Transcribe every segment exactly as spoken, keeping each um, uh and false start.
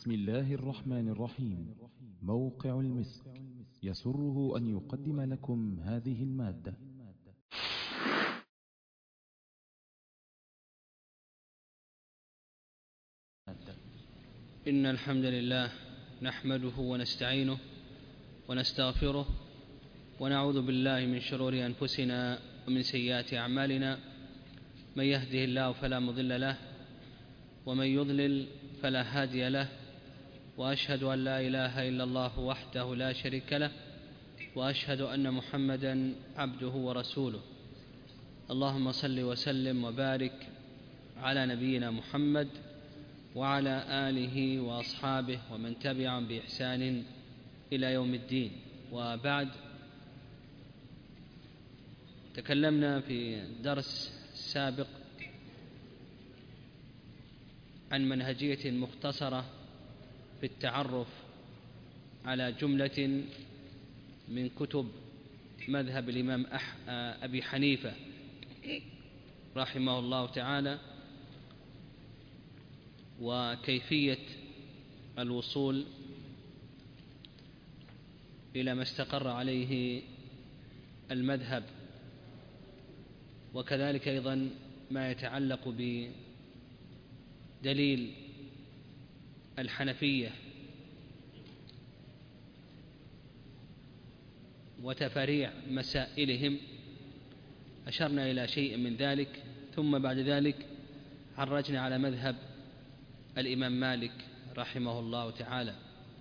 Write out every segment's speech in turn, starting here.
بسم الله الرحمن الرحيم. موقع المسك يسره أن يقدم لكم هذه المادة. إن الحمد لله نحمده ونستعينه ونستغفره ونعوذ بالله من شرور أنفسنا ومن سيئات أعمالنا. من يهده الله فلا مضل له ومن يضلل فلا هادي له، وأشهد أن لا إله إلا الله وحده لا شريك له، وأشهد أن محمدا عبده ورسوله. اللهم صل وسلم وبارك على نبينا محمد وعلى آله وأصحابه ومن تبعهم بإحسان إلى يوم الدين. وبعد، تكلمنا في الدرس السابق عن منهجية مختصرة في التعرف على جملة من كتب مذهب الإمام أبي حنيفة رحمه الله تعالى، وكيفية الوصول إلى ما استقر عليه المذهب، وكذلك أيضا ما يتعلق بدليل الحنفية وتفريع مسائلهم. أشرنا إلى شيء من ذلك، ثم بعد ذلك عرجنا على مذهب الإمام مالك رحمه الله تعالى،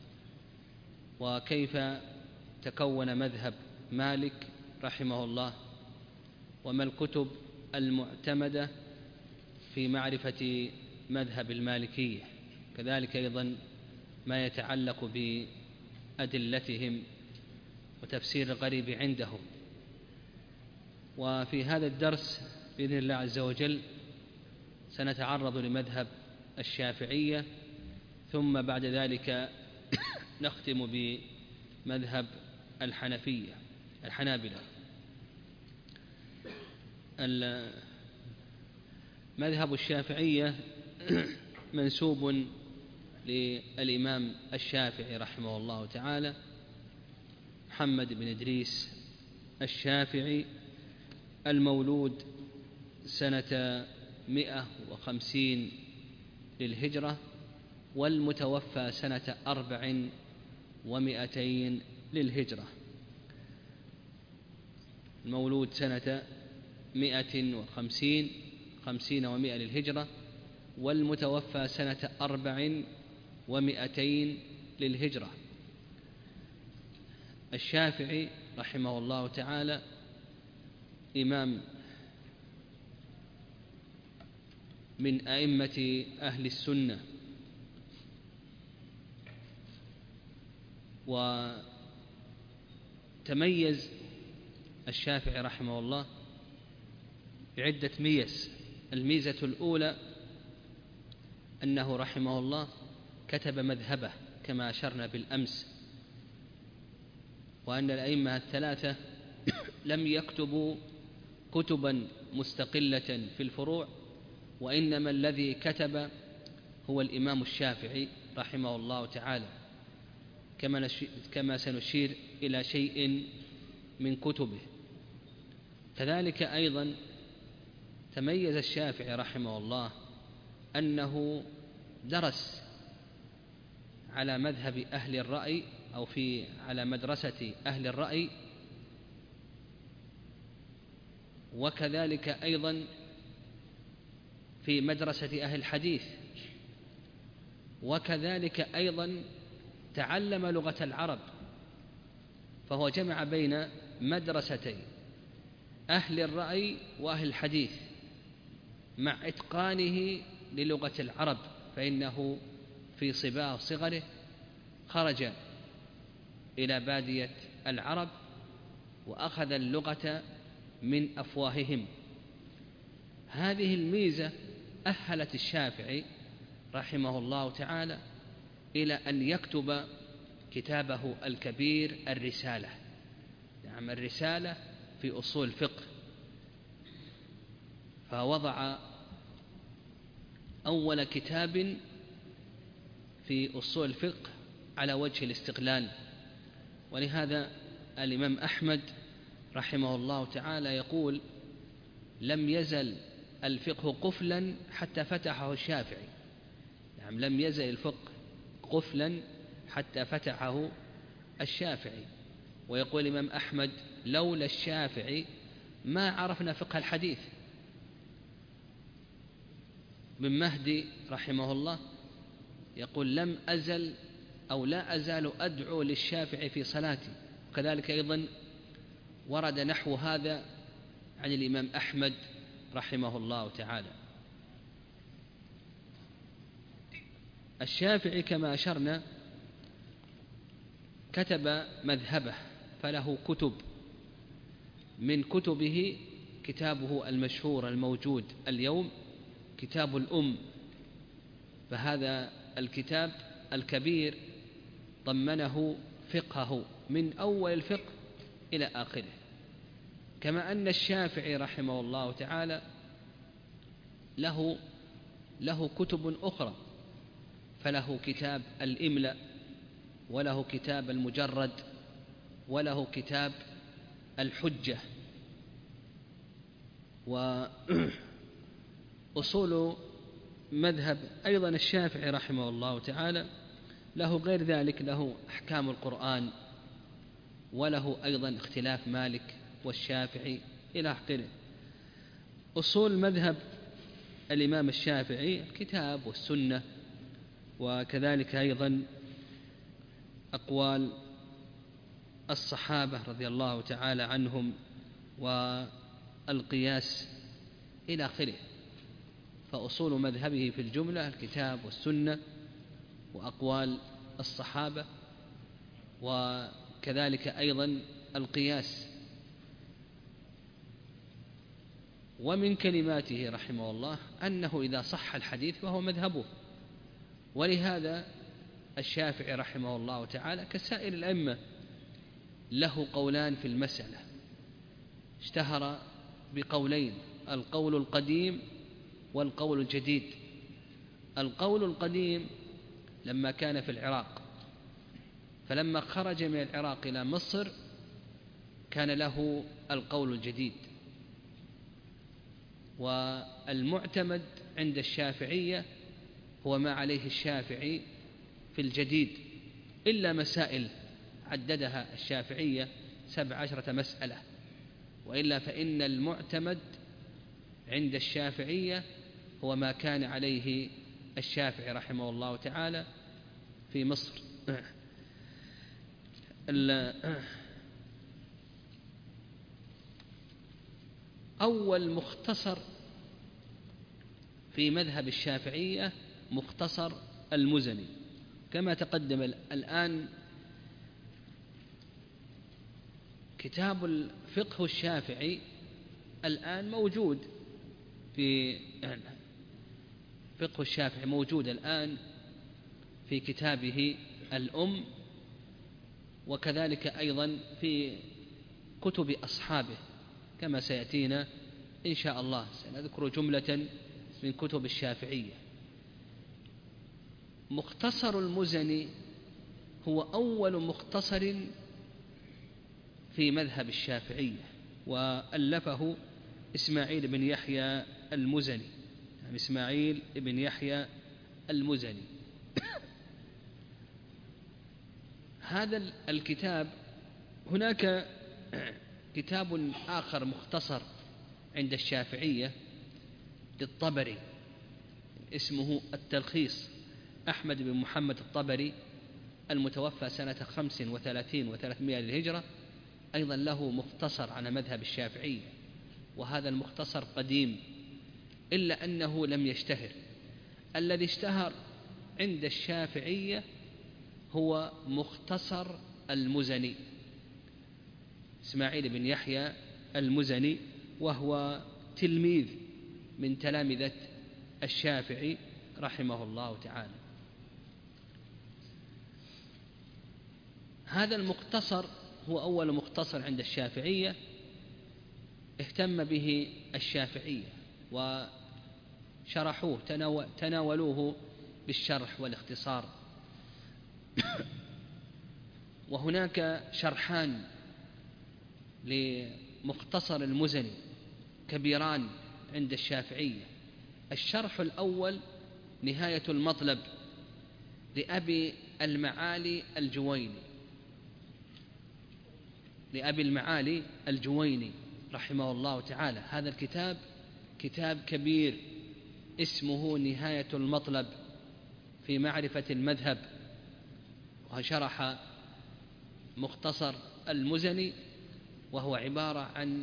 وكيف تكون مذهب مالك رحمه الله، وما الكتب المعتمدة في معرفة مذهب المالكية، كذلك أيضا ما يتعلق بأدلتهم وتفسير الغريب عندهم. وفي هذا الدرس بإذن الله عز وجل سنتعرض لمذهب الشافعية، ثم بعد ذلك نختم بمذهب الحنفية الحنابلة. مذهب الشافعية منسوب للإمام الشافعي رحمه الله تعالى، محمد بن إدريس الشافعي، المولود سنة مئة وخمسين للهجرة، والمتوفى سنة أربع ومئتين للهجرة. المولود سنة مئة وخمسين خمسين ومئة للهجرة، والمتوفى سنة أربع ومئتين للهجرة. الشافعي رحمه الله تعالى إمام من أئمة أهل السنة، وتميز الشافعي رحمه الله بعدة ميز. الميزة الأولى أنه رحمه الله كتب مذهبه كما أشرنا بالأمس، وأن الأئمة الثلاثة لم يكتبوا كتبا مستقلة في الفروع، وإنما الذي كتب هو الإمام الشافعي رحمه الله تعالى، كما كما سنشير إلى شيء من كتبه. كذلك أيضا تميز الشافعي رحمه الله أنه درس على مذهب أهل الرأي، أو في على مدرسة أهل الرأي، وكذلك أيضا في مدرسة أهل الحديث، وكذلك أيضا تعلم لغة العرب، فهو جمع بين مدرستي أهل الرأي وأهل الحديث مع إتقانه للغة العرب، فإنه في صبا صغره خرج إلى بادية العرب وأخذ اللغة من أفواههم. هذه الميزة أهلت الشافعي رحمه الله تعالى إلى أن يكتب كتابه الكبير الرسالة، نعم الرسالة في أصول الفقه، فوضع أول كتاب في أصول الفقه على وجه الاستقلال. ولهذا الإمام أحمد رحمه الله تعالى يقول: لم يزل الفقه قفلا حتى فتحه الشافعي. نعم، لم يزل الفقه قفلا حتى فتحه الشافعي. ويقول الإمام أحمد: لولا الشافعي ما عرفنا فقه الحديث. من مهدي رحمه الله يقول: لم أزل أو لا أزال أدعو للشافعي في صلاتي. وكذلك أيضا ورد نحو هذا عن الإمام أحمد رحمه الله تعالى. الشافعي كما أشرنا كتب مذهبه، فله كتب، من كتبه كتابه المشهور الموجود اليوم كتاب الأم. فهذا الكتاب الكبير ضمنه فقهه من أول الفقه إلى آخره. كما أن الشافعي رحمه الله تعالى له له كتب أخرى، فله كتاب الإملاء، وله كتاب المجرد، وله كتاب الحجة. وأصول مذهب أيضا الشافعي رحمه الله تعالى له غير ذلك، له أحكام القرآن، وله أيضا اختلاف مالك والشافعي إلى آخره. أصول مذهب الإمام الشافعي الكتاب والسنة، وكذلك أيضا أقوال الصحابة رضي الله تعالى عنهم والقياس إلى آخره. فأصول مذهبه في الجملة الكتاب والسنة وأقوال الصحابة، وكذلك أيضا القياس. ومن كلماته رحمه الله أنه إذا صح الحديث فهو مذهبه. ولهذا الشافعي رحمه الله تعالى كسائر الأئمة له قولان في المسألة، اشتهر بقولين: القول القديم والقول الجديد. القول القديم لما كان في العراق، فلما خرج من العراق إلى مصر كان له القول الجديد. والمعتمد عند الشافعية هو ما عليه الشافعي في الجديد، إلا مسائل عددها الشافعية سبع عشرة مسألة، وإلا فإن المعتمد عند الشافعية هو ما كان عليه الشافعي رحمه الله تعالى في مصر. أول مختصر في مذهب الشافعية مختصر المزني. كما تقدم الآن كتاب الفقه الشافعي الآن موجود في فقه الشافعي موجود الآن في كتابه الأم، وكذلك أيضا في كتب أصحابه كما سيأتينا إن شاء الله. سنذكر جملة من كتب الشافعية. مختصر المزني هو أول مختصر في مذهب الشافعية، وألفه إسماعيل بن يحيى المزني، يعني إسماعيل بن يحيى المزني. هذا الكتاب، هناك كتاب آخر مختصر عند الشافعية للطبري اسمه التلخيص، أحمد بن محمد الطبري المتوفى سنة خمس وثلاثين وثلاثمائة للهجرة، أيضا له مختصر على مذهب الشافعية، وهذا المختصر قديم إلا أنه لم يشتهر. الذي اشتهر عند الشافعية هو مختصر المزني، إسماعيل بن يحيى المزني، وهو تلميذ من تلامذة الشافعي رحمه الله تعالى. هذا المختصر هو أول مختصر عند الشافعية اهتم به الشافعية وشرحوه، تناولوه بالشرح والاختصار وهناك شرحان لمختصر المزني كبيران عند الشافعية. الشرح الأول نهاية المطلب لأبي المعالي الجويني لأبي المعالي الجويني رحمه الله تعالى. هذا الكتاب كتاب كبير اسمه نهاية المطلب في معرفة المذهب، وشرح مختصر المزني، وهو عبارة عن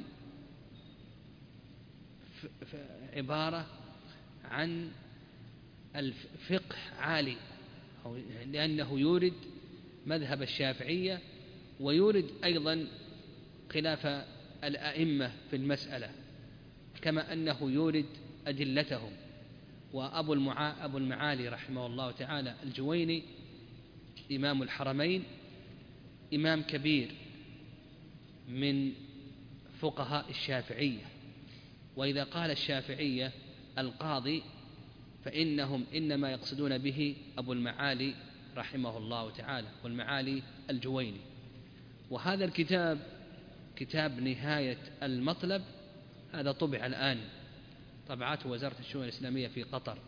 عبارة عن الفقه عالي، لأنه يورد مذهب الشافعية ويورد أيضا خلاف الأئمة في المسألة، كما أنه يورد أدلتهم. وأبو المعا... أبو المعالي رحمه الله تعالى الجويني إمام الحرمين، إمام كبير من فقهاء الشافعية. وإذا قال الشافعية القاضي فإنهم إنما يقصدون به أبو المعالي رحمه الله تعالى، والمعالي الجويني. وهذا الكتاب كتاب نهاية المطلب هذا طبع الآن، طبعته وزارة الشؤون الإسلامية في قطر،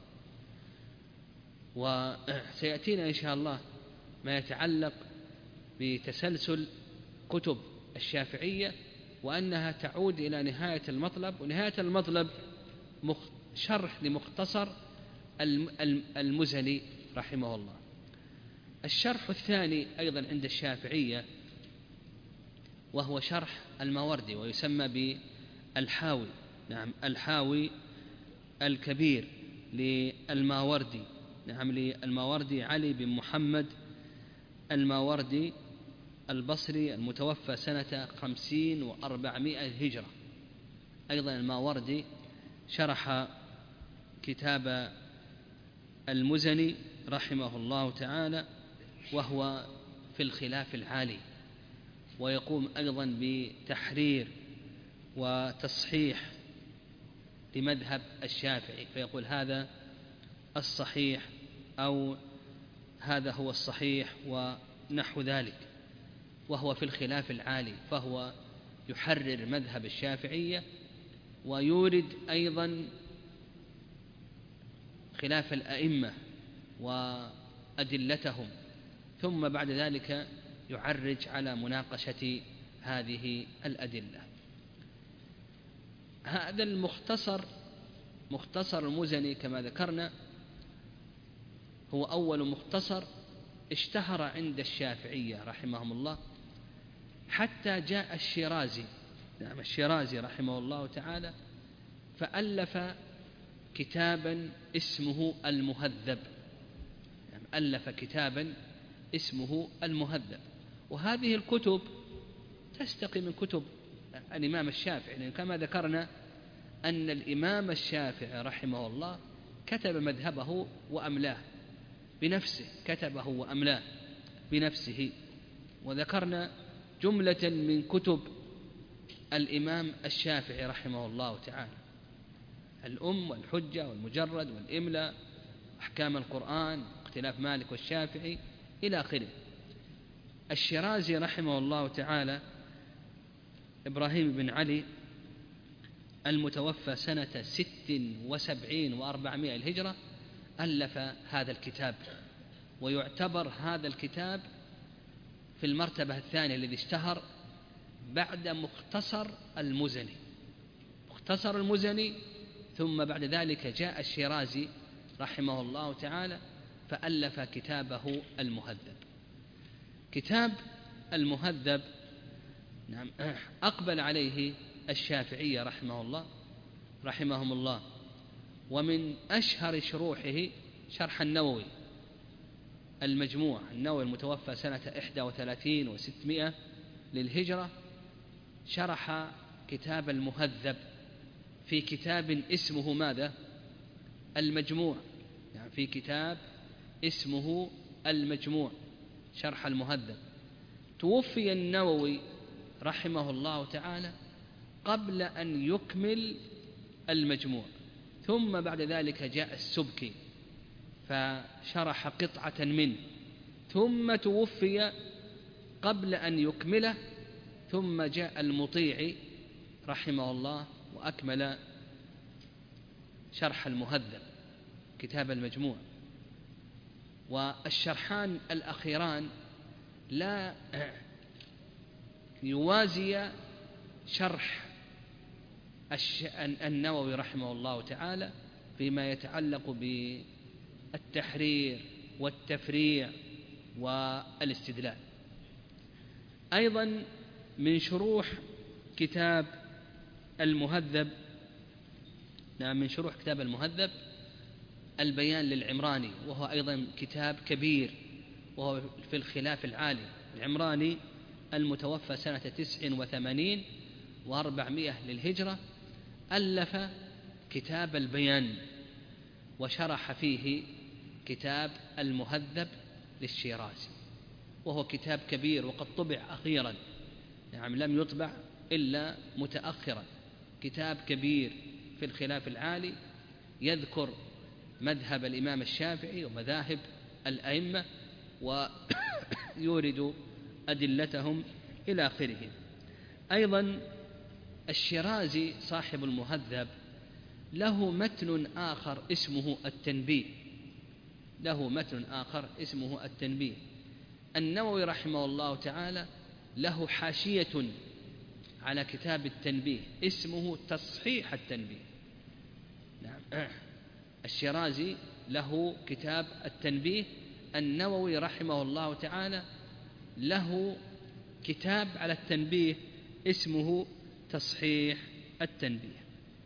وسيأتينا إن شاء الله ما يتعلق بتسلسل كتب الشافعية، وأنها تعود إلى نهاية المطلب. ونهاية المطلب شرح لمختصر المزني رحمه الله. الشرح الثاني أيضا عند الشافعية وهو شرح الماوردي، ويسمى بالحاوي، نعم الحاوي الكبير للماوردي، نعم للماوردي علي بن محمد الماوردي البصري المتوفى سنة خمسين وأربعمائة هجرة. أيضا الماوردي شرح كتاب المزني رحمه الله تعالى، وهو في الخلاف العالي، ويقوم أيضا بتحرير وتصحيح لمذهب الشافعي، فيقول هذا الصحيح أو هذا هو الصحيح ونحو ذلك، وهو في الخلاف العالي، فهو يحرر مذهب الشافعية ويورد أيضا خلاف الأئمة وأدلتهم، ثم بعد ذلك يعرج على مناقشة هذه الأدلة. هذا المختصر مختصر المزني كما ذكرنا هو أول مختصر اشتهر عند الشافعية رحمهم الله، حتى جاء الشيرازي، نعم الشيرازي رحمه الله تعالى، فألف كتابا اسمه المهذب، يعني ألف كتابا اسمه المهذب. وهذه الكتب تستقي من كتب الإمام الشافعي، يعني كما ذكرنا أن الإمام الشافعي رحمه الله كتب مذهبه وأملاه بنفسه، كتبه وأملاه بنفسه. وذكرنا جملة من كتب الإمام الشافعي رحمه الله تعالى: الأم والحجة والمجرد والإملاء، أحكام القرآن، اختلاف مالك والشافعي إلى آخره. الشيرازي رحمه الله تعالى إبراهيم بن علي المتوفى سنة ست وسبعين وأربعمائة الهجرة ألف هذا الكتاب، ويعتبر هذا الكتاب في المرتبة الثانية الذي اشتهر بعد مختصر المزني. مختصر المزني ثم بعد ذلك جاء الشيرازي رحمه الله تعالى فألف كتابه المهذب. كتاب المهذب نعم أقبل عليه الشافعية رحمه الله رحمهم الله، ومن أشهر شروحه شرح النووي المجموع، النووي المتوفى سنة إحدى وثلاثين وستمائة للهجرة، شرح كتاب المهذب في كتاب اسمه ماذا؟ المجموع، يعني في كتاب اسمه المجموع شرح المهذب. توفي النووي رحمه الله تعالى قبل أن يكمل المجموع، ثم بعد ذلك جاء السبكي فشرح قطعة منه ثم توفي قبل أن يكمله، ثم جاء المطيعي رحمه الله وأكمل شرح المهذب كتاب المجموع. والشرحان الأخيران لا يوازي شرح النووي رحمه الله تعالى فيما يتعلق بالتحرير والتفريع والاستدلال. أيضا من شروح كتاب المهذب نعم من شروح كتاب المهذب البيان للعمراني، وهو أيضا كتاب كبير، وهو في الخلاف العالي. العمراني المتوفى سنة تسع وثمانين وأربعمائة للهجرة ألف كتاب البيان، وشرح فيه كتاب المهذب للشيرازي، وهو كتاب كبير وقد طبع أخيرا، نعم لم يطبع إلا متأخرا. كتاب كبير في الخلاف العالي يذكر مذهب الإمام الشافعي ومذاهب الأئمة ويورد أدلتهم إلى آخره. أيضا الشيرازي صاحب المهذب له متن آخر اسمه التنبيه، له متن آخر اسمه التنبيه. النووي رحمه الله تعالى له حاشية على كتاب التنبيه اسمه تصحيح التنبيه. نعم الشيرازي له كتاب التنبيه، النووي رحمه الله تعالى له كتاب على التنبيه اسمه تصحيح التنبيه.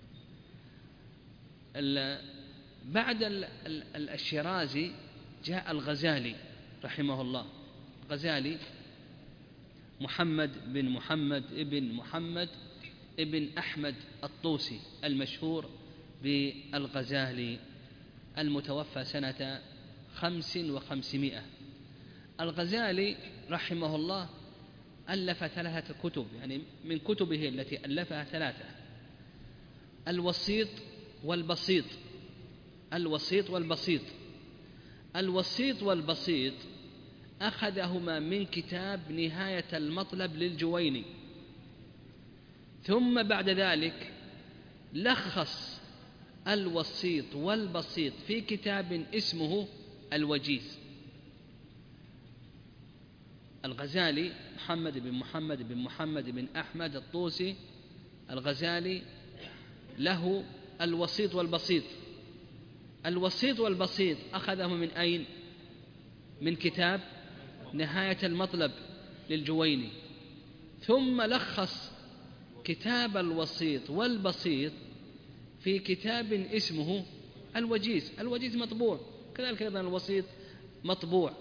بعد الشيرازي جاء الغزالي رحمه الله. الغزالي محمد بن محمد ابن محمد ابن أحمد الطوسي المشهور بالغزالي المتوفى سنة خمس وخمسمائة. الغزالي رحمه الله ألف ثلاثة كتب، يعني من كتبه التي ألفها ثلاثة: الوسيط والبسيط. الوسيط والبسيط الوسيط والبسيط أخذهما من كتاب نهاية المطلب للجويني، ثم بعد ذلك لخص الوسيط والبسيط في كتاب اسمه الوجيز. الغزالي محمد بن محمد بن محمد بن أحمد الطوسي الغزالي له الوسيط والبسيط. الوسيط والبسيط أخذه من أين؟ من كتاب نهاية المطلب للجويني، ثم لخص كتاب الوسيط والبسيط في كتاب اسمه الوجيز. الوجيز مطبوع، كذلك أيضا الوسيط مطبوع.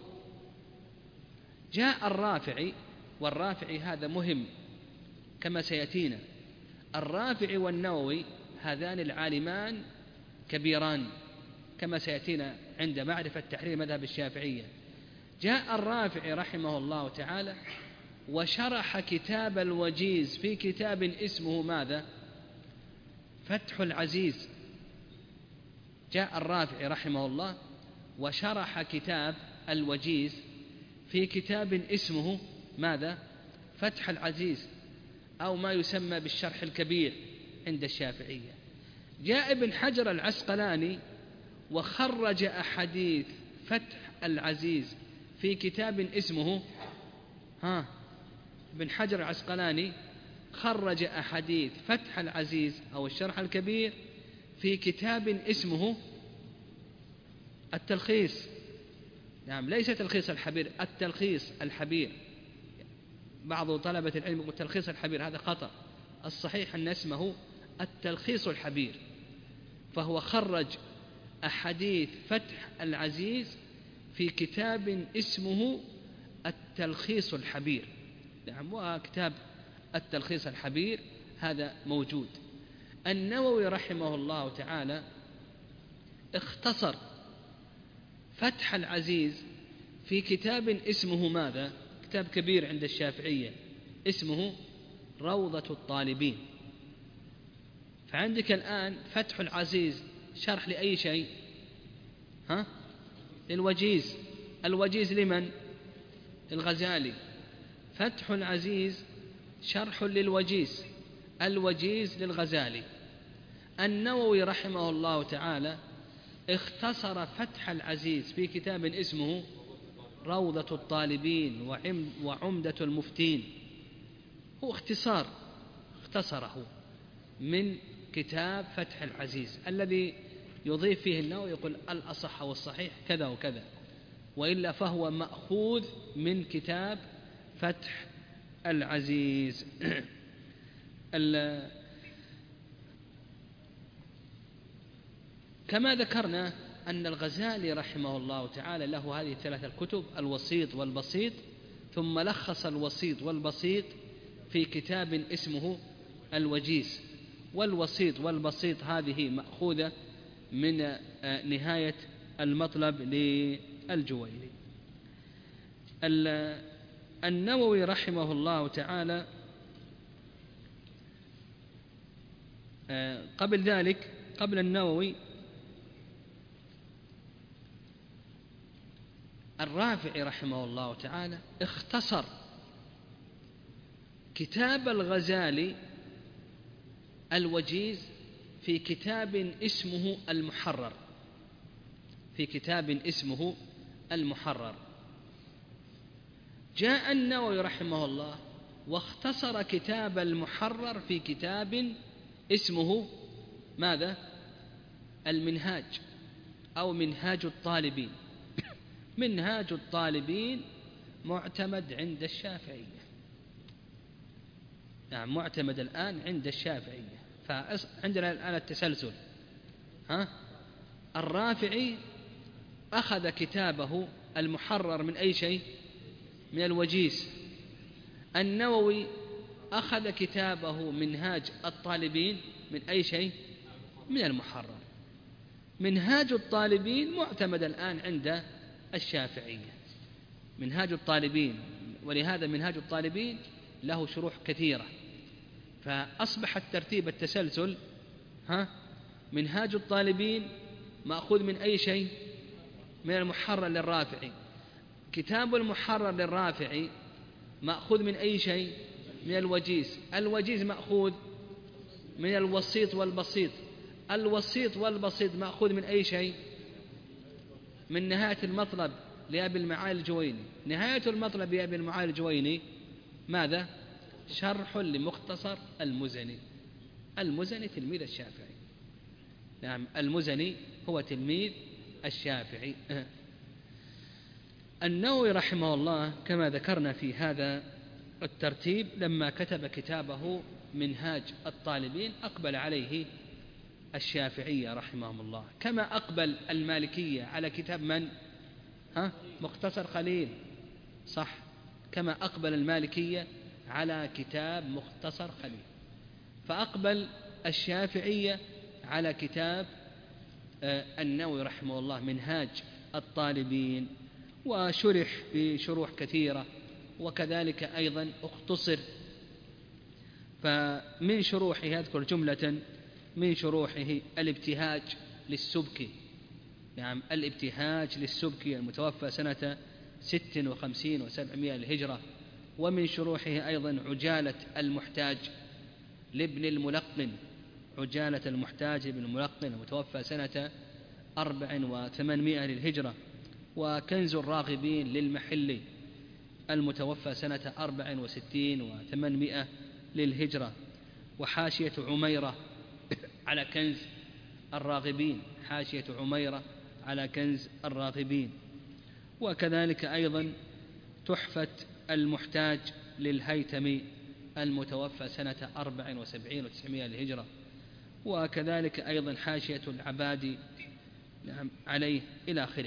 جاء الرافعي، والرافعي هذا مهم كما سيأتينا. الرافعي والنووي هذان العالمان كبيران كما سيأتينا عند معرفة تحرير مذهب الشافعية. جاء الرافعي رحمه الله تعالى وشرح كتاب الوجيز في كتاب اسمه ماذا؟ فتح العزيز. جاء الرافعي رحمه الله وشرح كتاب الوجيز في كتاب اسمه ماذا؟ فتح العزيز، أو ما يسمى بالشرح الكبير عند الشافعية. جاء ابن حجر العسقلاني وخرج أحاديث فتح العزيز في كتاب اسمه ها ابن حجر العسقلاني خرج أحاديث فتح العزيز أو الشرح الكبير في كتاب اسمه التلخيص. نعم ليس تلخيص الحبير، التلخيص الحبير. بعض طلبة العلم يقول تلخيص الحبير، هذا خطأ. الصحيح أن اسمه التلخيص الحبير، فهو خرج أحاديث فتح العزيز في كتاب اسمه التلخيص الحبير. نعم وكتاب التلخيص الحبير هذا موجود. النووي رحمه الله تعالى اختصر فتح العزيز في كتاب اسمه ماذا؟ كتاب كبير عند الشافعية اسمه روضة الطالبين. فعندك الآن فتح العزيز شرح لأي شيء؟ ها؟ للوجيز. الوجيز لمن؟ الغزالي. فتح العزيز شرح للوجيز، الوجيز للغزالي. النووي رحمه الله تعالى اختصر فتح العزيز في كتاب اسمه روضة الطالبين وعمدة المفتين، هو اختصار اختصره من كتاب فتح العزيز الذي يضيف فيه النووي يقول الأصح والصحيح كذا وكذا، وإلا فهو مأخوذ من كتاب فتح العزيز. كما ذكرنا أن الغزالي رحمه الله تعالى له هذه الثلاثة الكتب، الوسيط والبسيط، ثم لخص الوسيط والبسيط في كتاب اسمه الوجيز. والوسيط والبسيط هذه مأخوذة من نهاية المطلب للجويني. النووي رحمه الله تعالى قبل ذلك، قبل النووي، الرافعي رحمه الله تعالى اختصر كتاب الغزالي الوجيز في كتاب اسمه المحرر، في كتاب اسمه المحرر. جاء النووي رحمه الله واختصر كتاب المحرر في كتاب اسمه ماذا؟ المنهاج أو منهاج الطالبين. منهاج الطالبين معتمد عند الشافعية، نعم معتمد الآن عند الشافعية. فعندنا الآن التسلسل، ها؟ الرافعي أخذ كتابه المحرر من أي شيء؟ من الوجيز. النووي أخذ كتابه منهاج الطالبين من أي شيء؟ من المحرر. منهاج الطالبين معتمد الآن عند الشافعية، منهاج الطالبين، ولهذا منهاج الطالبين له شروح كثيرة، فأصبح الترتيب التسلسل، ها؟ منهاج الطالبين مأخوذ من أي شيء؟ من المحرر للرافعي. كتاب المحرر للرافعي مأخوذ من أي شيء؟ من الوجيز. الوجيز مأخوذ من الوسيط والبسيط. الوسيط والبسيط مأخوذ من أي شيء؟ من نهاية المطلب لأبي المعالي الجويني. نهاية المطلب لأبي المعالي الجويني ماذا؟ شرح لمختصر المزني. المزني تلميذ الشافعي، نعم المزني هو تلميذ الشافعي. النووي رحمه الله كما ذكرنا في هذا الترتيب لما كتب كتابه منهاج الطالبين أقبل عليه الشافعية رحمهم الله، كما أقبل المالكية على كتاب من؟ ها؟ مختصر خليل، صح، كما أقبل المالكية على كتاب مختصر خليل، فأقبل الشافعية على كتاب النووي رحمه الله منهاج الطالبين، وشرح بشروح كثيرة، وكذلك أيضا اختصر. فمن شروحه أذكر جملة من شروحه الابتهاج للسبكي، نعم الابتهاج للسبكي المتوفى سنة ست وخمسين وسبعمائة للهجرة. ومن شروحه أيضا عجالة المحتاج لابن الملقن، عجالة المحتاج لابن الملقن المتوفى سنة أربع وثمانمائة للهجرة. وكنز الراغبين للمحلي المتوفى سنة أربع وستين وثمانمائة للهجرة. وحاشية عميرة على كنز الراغبين، حاشية عميرة على كنز الراغبين. وكذلك أيضا تحفة المحتاج للهيثمي المتوفى سنة أربع وسبعين وتسعمائة للهجرة. وكذلك أيضا حاشية العبادي نعم عليه إلى آخره.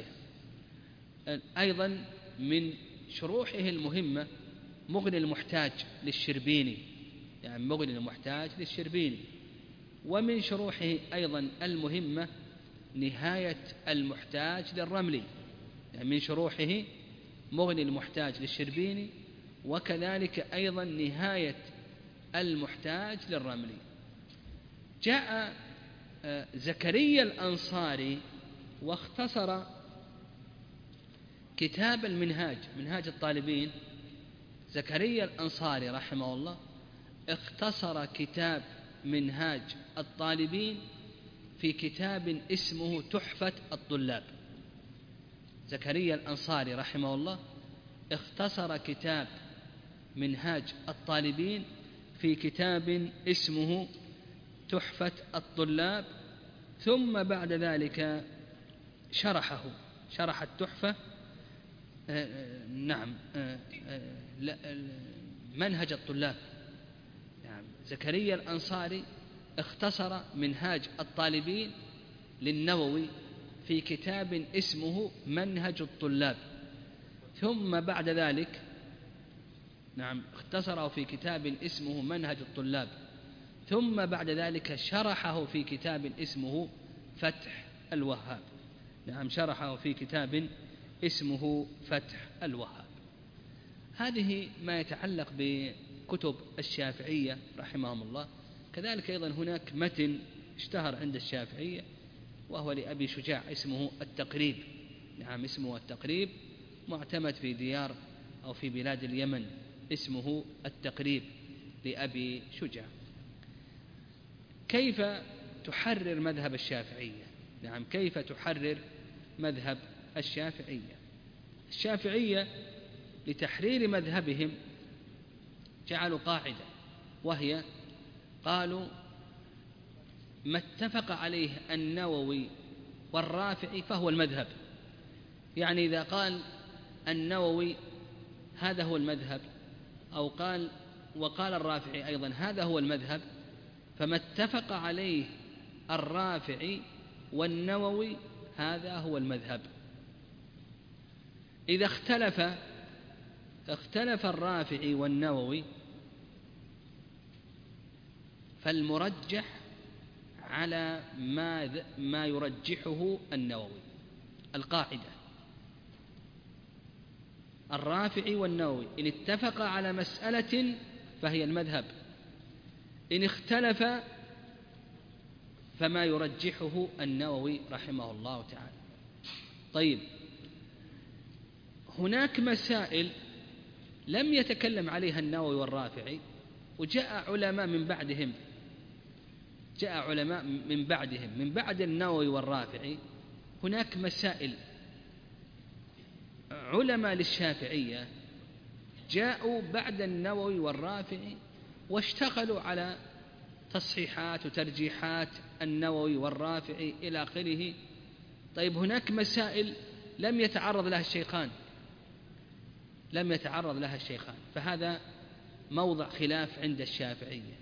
أيضا من شروحه المهمة مغني المحتاج للشربيني، يعني مغني المحتاج للشربيني. ومن شروحه أيضا المهمة نهاية المحتاج للرملي، يعني من شروحه مغني المحتاج للشربيني، وكذلك أيضا نهاية المحتاج للرملي. جاء زكريا الأنصاري واختصر كتاب المنهاج، منهاج الطالبين، زكريا الأنصاري رحمه الله اختصر كتاب منهاج الطالبين في كتاب اسمه تحفة الطلاب. زكريا الأنصاري رحمه الله اختصر كتاب منهاج الطالبين في كتاب اسمه تحفة الطلاب، ثم بعد ذلك شرحه، شرح التحفة آه نعم آه آه منهج الطلاب. نعم زكريا الأنصاري اختصر منهاج الطالبين للنووي في كتاب اسمه منهج الطلاب، ثم بعد ذلك نعم اختصره في كتاب اسمه منهج الطلاب، ثم بعد ذلك شرحه في كتاب اسمه فتح الوهاب. نعم شرحه في كتاب اسمه فتح الوهاب. هذه ما يتعلق بكتب الشافعية رحمهم الله. كذلك أيضا هناك متن اشتهر عند الشافعية وهو لأبي شجاع اسمه التقريب. نعم اسمه التقريب، معتمد في ديار أو في بلاد اليمن، اسمه التقريب لأبي شجاع. كيف تحرر مذهب الشافعية؟ نعم كيف تحرر مذهب الشافعية؟ الشافعية لتحرير مذهبهم جعلوا قاعدة، وهي قالوا ما اتفق عليه النووي والرافعي فهو المذهب. يعني إذا قال النووي هذا هو المذهب، أو قال وقال الرافعي أيضا هذا هو المذهب، فما اتفق عليه الرافعي والنووي هذا هو المذهب. إذا اختلف اختلف الرافعي والنووي فالمرجح على ما ما يرجحه النووي. القاعدة الرافعي والنووي إن اتفق على مسألة فهي المذهب، إن اختلف فما يرجحه النووي رحمه الله تعالى. طيب هناك مسائل لم يتكلم عليها النووي والرافعي، وجاء علماء من بعدهم جاء علماء من بعدهم من بعد النووي والرافعي. هناك مسائل علماء للشافعية جاءوا بعد النووي والرافعي واشتغلوا على تصحيحات وترجيحات النووي والرافعي إلى آخره. طيب هناك مسائل لم يتعرض لها الشيخان لم يتعرض لها الشيخان فهذا موضع خلاف عند الشافعية.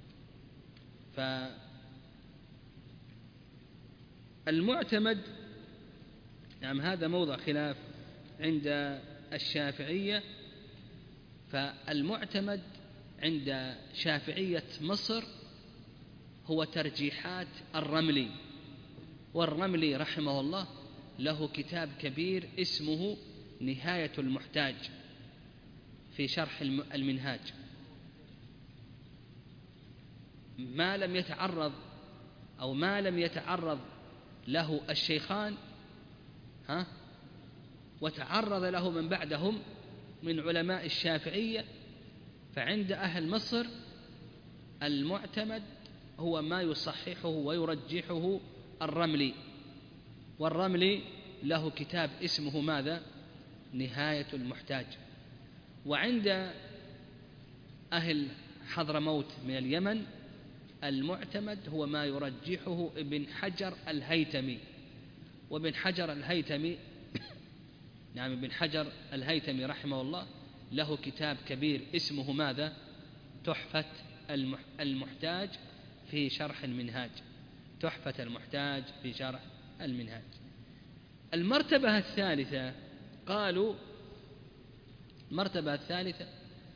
فالمعتمد نعم هذا موضع خلاف عند الشافعية. فالمعتمد عند شافعية مصر هو ترجيحات الرملي، والرملي رحمه الله له كتاب كبير اسمه نهاية المحتاج في شرح المنهاج. ما لم يتعرض أو ما لم يتعرض له الشيخان ها وتعرض له من بعدهم من علماء الشافعية، فعند أهل مصر المعتمد هو ما يصححه ويرجحه الرملي، والرملي له كتاب اسمه ماذا؟ نهاية المحتاج. وعند أهل حضرموت من اليمن المعتمد هو ما يرجحه ابن حجر الهيتمي. وابن حجر الهيتمي نعم ابن حجر الهيتمي رحمه الله له كتاب كبير اسمه ماذا؟ تحفة المحتاج في شرح المنهاج. تحفة المحتاج في شرح المنهاج. المرتبة الثالثة قالوا المرتبة الثالثة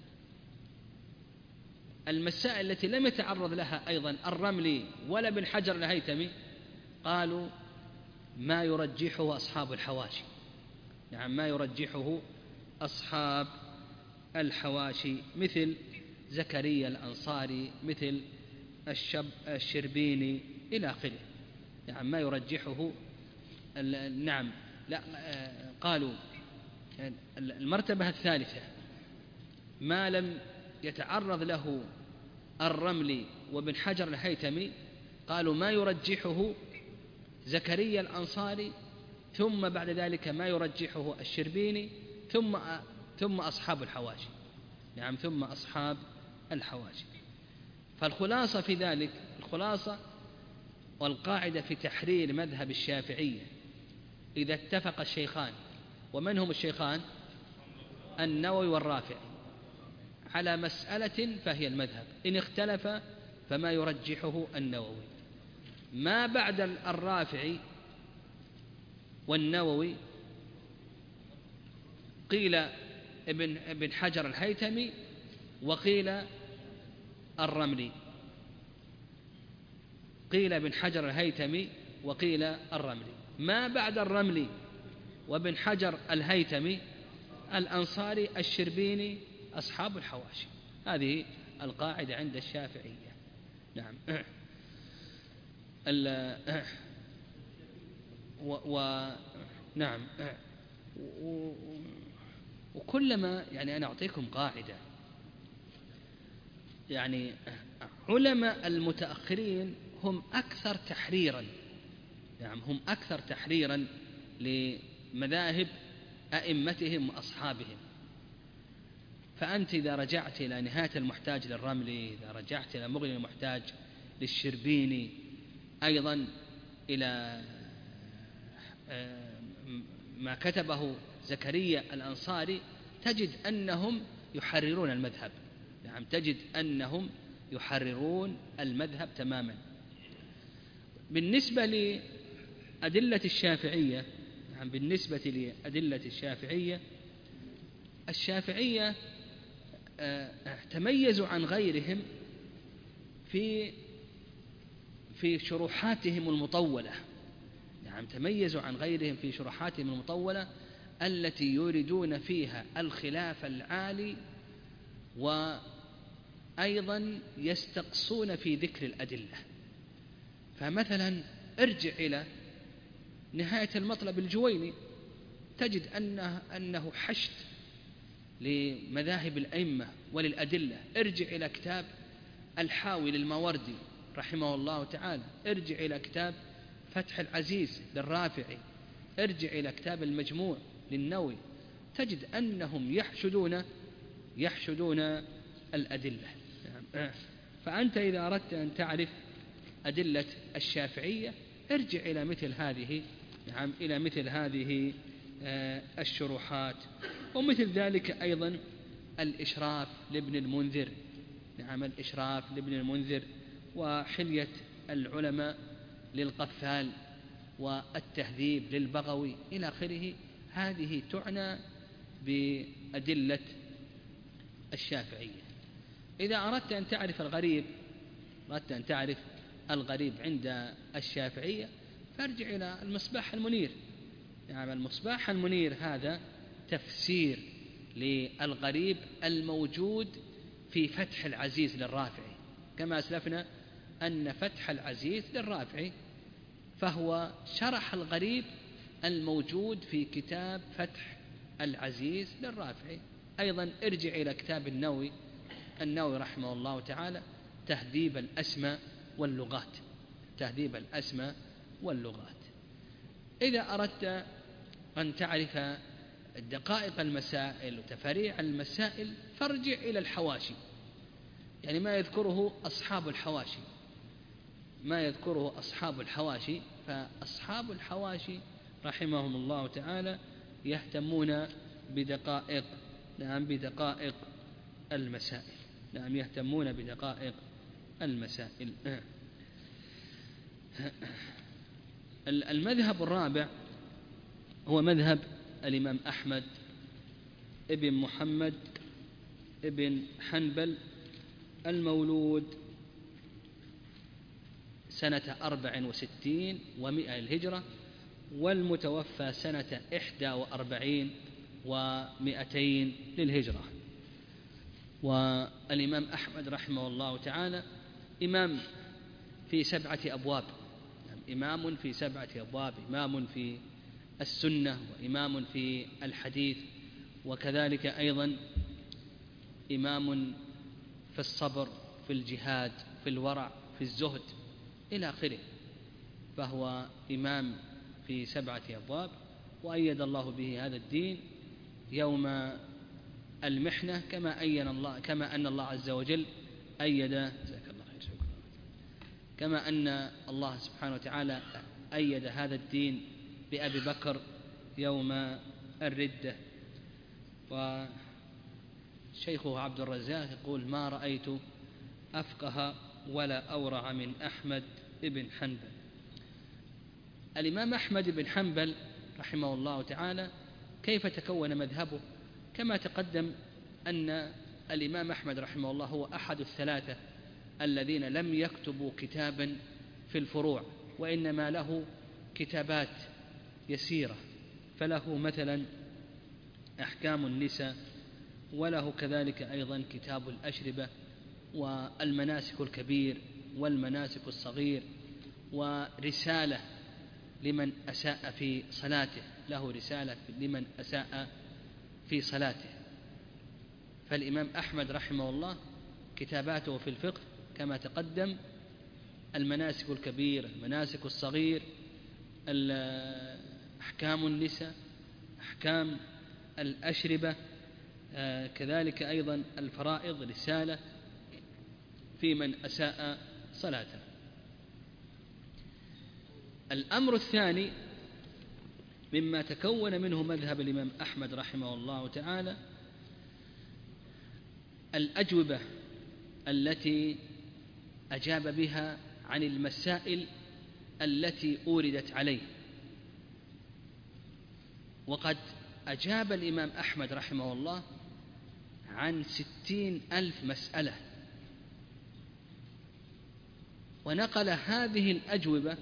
المسائل التي لم يتعرض لها أيضا الرملي ولا ابن حجر الهيتمي، قالوا ما يرجحه أصحاب الحواشي. نعم ما يرجحه أصحاب الحواشي مثل زكريا الأنصاري، مثل الشب الشربيني إلى آخره. نعم ما يرجحه. نعم لا قالوا المرتبة الثالثة ما لم يتعرض له الرملي وابن حجر الهيثمي، قالوا ما يرجحه زكريا الأنصاري، ثم بعد ذلك ما يرجحه الشربيني، ثم ثم أصحاب الحواشي. نعم، ثم أصحاب الحواشي. فالخلاصة في ذلك، الخلاصة والقاعدة في تحرير مذهب الشافعية إذا اتفق الشيخان، ومن هم الشيخان؟ النووي والرافعي، على مسألة فهي المذهب، إن اختلف فما يرجحه النووي. ما بعد الرافعي والنووي قيل ابن, ابن حجر الهيثمي وقيل الرملي، قيل ابن حجر الهيثمي وقيل الرملي. ما بعد الرملي وابن حجر الهيثمي الأنصاري، الشربيني، أصحاب الحواشي. هذه القاعدة عند الشافعية. نعم. و, و نعم و وكلما يعني أنا أعطيكم قاعدة، يعني علماء المتأخرين هم أكثر تحريرا، نعم هم أكثر تحريرا لمذاهب أئمتهم وأصحابهم. فأنت إذا رجعت إلى نهاية المحتاج للرملي، إذا رجعت إلى مغني المحتاج للشربيني، أيضا إلى ما كتبه زكريا الأنصاري، تجد أنهم يحررون المذهب. نعم، تجد أنهم يحررون المذهب تماما. بالنسبة لأدلة الشافعية، نعم بالنسبة لأدلة الشافعية، الشافعية تميزوا عن غيرهم في في شروحاتهم المطولة. نعم تميزوا عن غيرهم في شروحاتهم المطولة التي يريدون فيها الخلاف العالي، وأيضا يستقصون في ذكر الأدلة. فمثلا ارجع إلى نهاية المطلب الجويني، تجد أنه, أنه حشد لمذاهب الأئمة وللأدلة. ارجع إلى كتاب الحاوي للماوردي رحمه الله تعالى، ارجع إلى كتاب فتح العزيز للرافعي، ارجع إلى كتاب المجموع للنووي، تجد أنهم يحشدون يحشدون الأدلة. فأنت إذا أردت أن تعرف أدلة الشافعية ارجع إلى مثل هذه، نعم إلى مثل هذه الشروحات. ومثل ذلك أيضا الإشراف لابن المنذر، نعم الإشراف لابن المنذر، وحلية العلماء للقفال، والتهذيب للبغوي إلى آخره. هذه تعنى بأدلة الشافعية. إذا أردت أن تعرف الغريب أردت أن تعرف الغريب عند الشافعية فارجع إلى المصباح المنير. يعني المصباح المنير هذا تفسير للغريب الموجود في فتح العزيز للرافعي، كما أسلفنا أن فتح العزيز للرافعي فهو شرح الغريب الموجود في كتاب فتح العزيز للرافعي. أيضا ارجع إلى كتاب النووي النووي رحمه الله تعالى، تهذيب الأسماء واللغات، تهذيب الأسماء واللغات. إذا أردت أن تعرف دقائق المسائل وتفريع المسائل فارجع إلى الحواشي، يعني ما يذكره أصحاب الحواشي ما يذكره أصحاب الحواشي فأصحاب الحواشي رحمهم الله تعالى يهتمون بدقائق نعم بدقائق المسائل نعم يهتمون بدقائق المسائل. المذهب الرابع هو مذهب الإمام أحمد ابن محمد ابن حنبل، المولود سنة أربع وستين ومئة للهجرة، والمتوفى سنة إحدى وأربعين ومئتين للهجرة. والإمام أحمد رحمه الله تعالى إمام في سبعة أبواب، إمام في سبعة أبواب، إمام في السنة، وإمام في الحديث، وكذلك أيضا إمام في الصبر، في الجهاد، في الورع، في الزهد إلى آخره، فهو إمام في سبعة أبواب، وأيد الله به هذا الدين يوم المحنة، كما أين الله كما أن الله عز وجل أيد جزاك الله خير شكرا كما أن الله سبحانه وتعالى أيد هذا الدين بأبي بكر يوم الردة. وشيخه عبد الرزاق يقول: ما رأيت أفقه ولا أورع من أحمد بن حنبل. الإمام أحمد بن حنبل رحمه الله تعالى كيف تكون مذهبه؟ كما تقدم أن الإمام أحمد رحمه الله هو أحد الثلاثة الذين لم يكتبوا كتابا في الفروع، وإنما له كتابات يسيرة، فله مثلا أحكام النساء، وله كذلك أيضا كتاب الأشربة، والمناسك الكبير، والمناسك الصغير، ورسالة لمن أساء في صلاته، له رسالة لمن أساء في صلاته. فالإمام أحمد رحمه الله كتاباته في الفقه كما تقدم: المناسك الكبير، المناسك الصغير، أحكام النساء، أحكام الأشربة، آه كذلك أيضا الفرائض، رسالة في من أساء صلاته. الأمر الثاني مما تكون منه مذهب الإمام أحمد رحمه الله تعالى الأجوبة التي أجاب بها عن المسائل التي أوردت عليه. وقد أجاب الإمام أحمد رحمه الله عن ستين ألف مسألة، ونقل هذه الأجوبة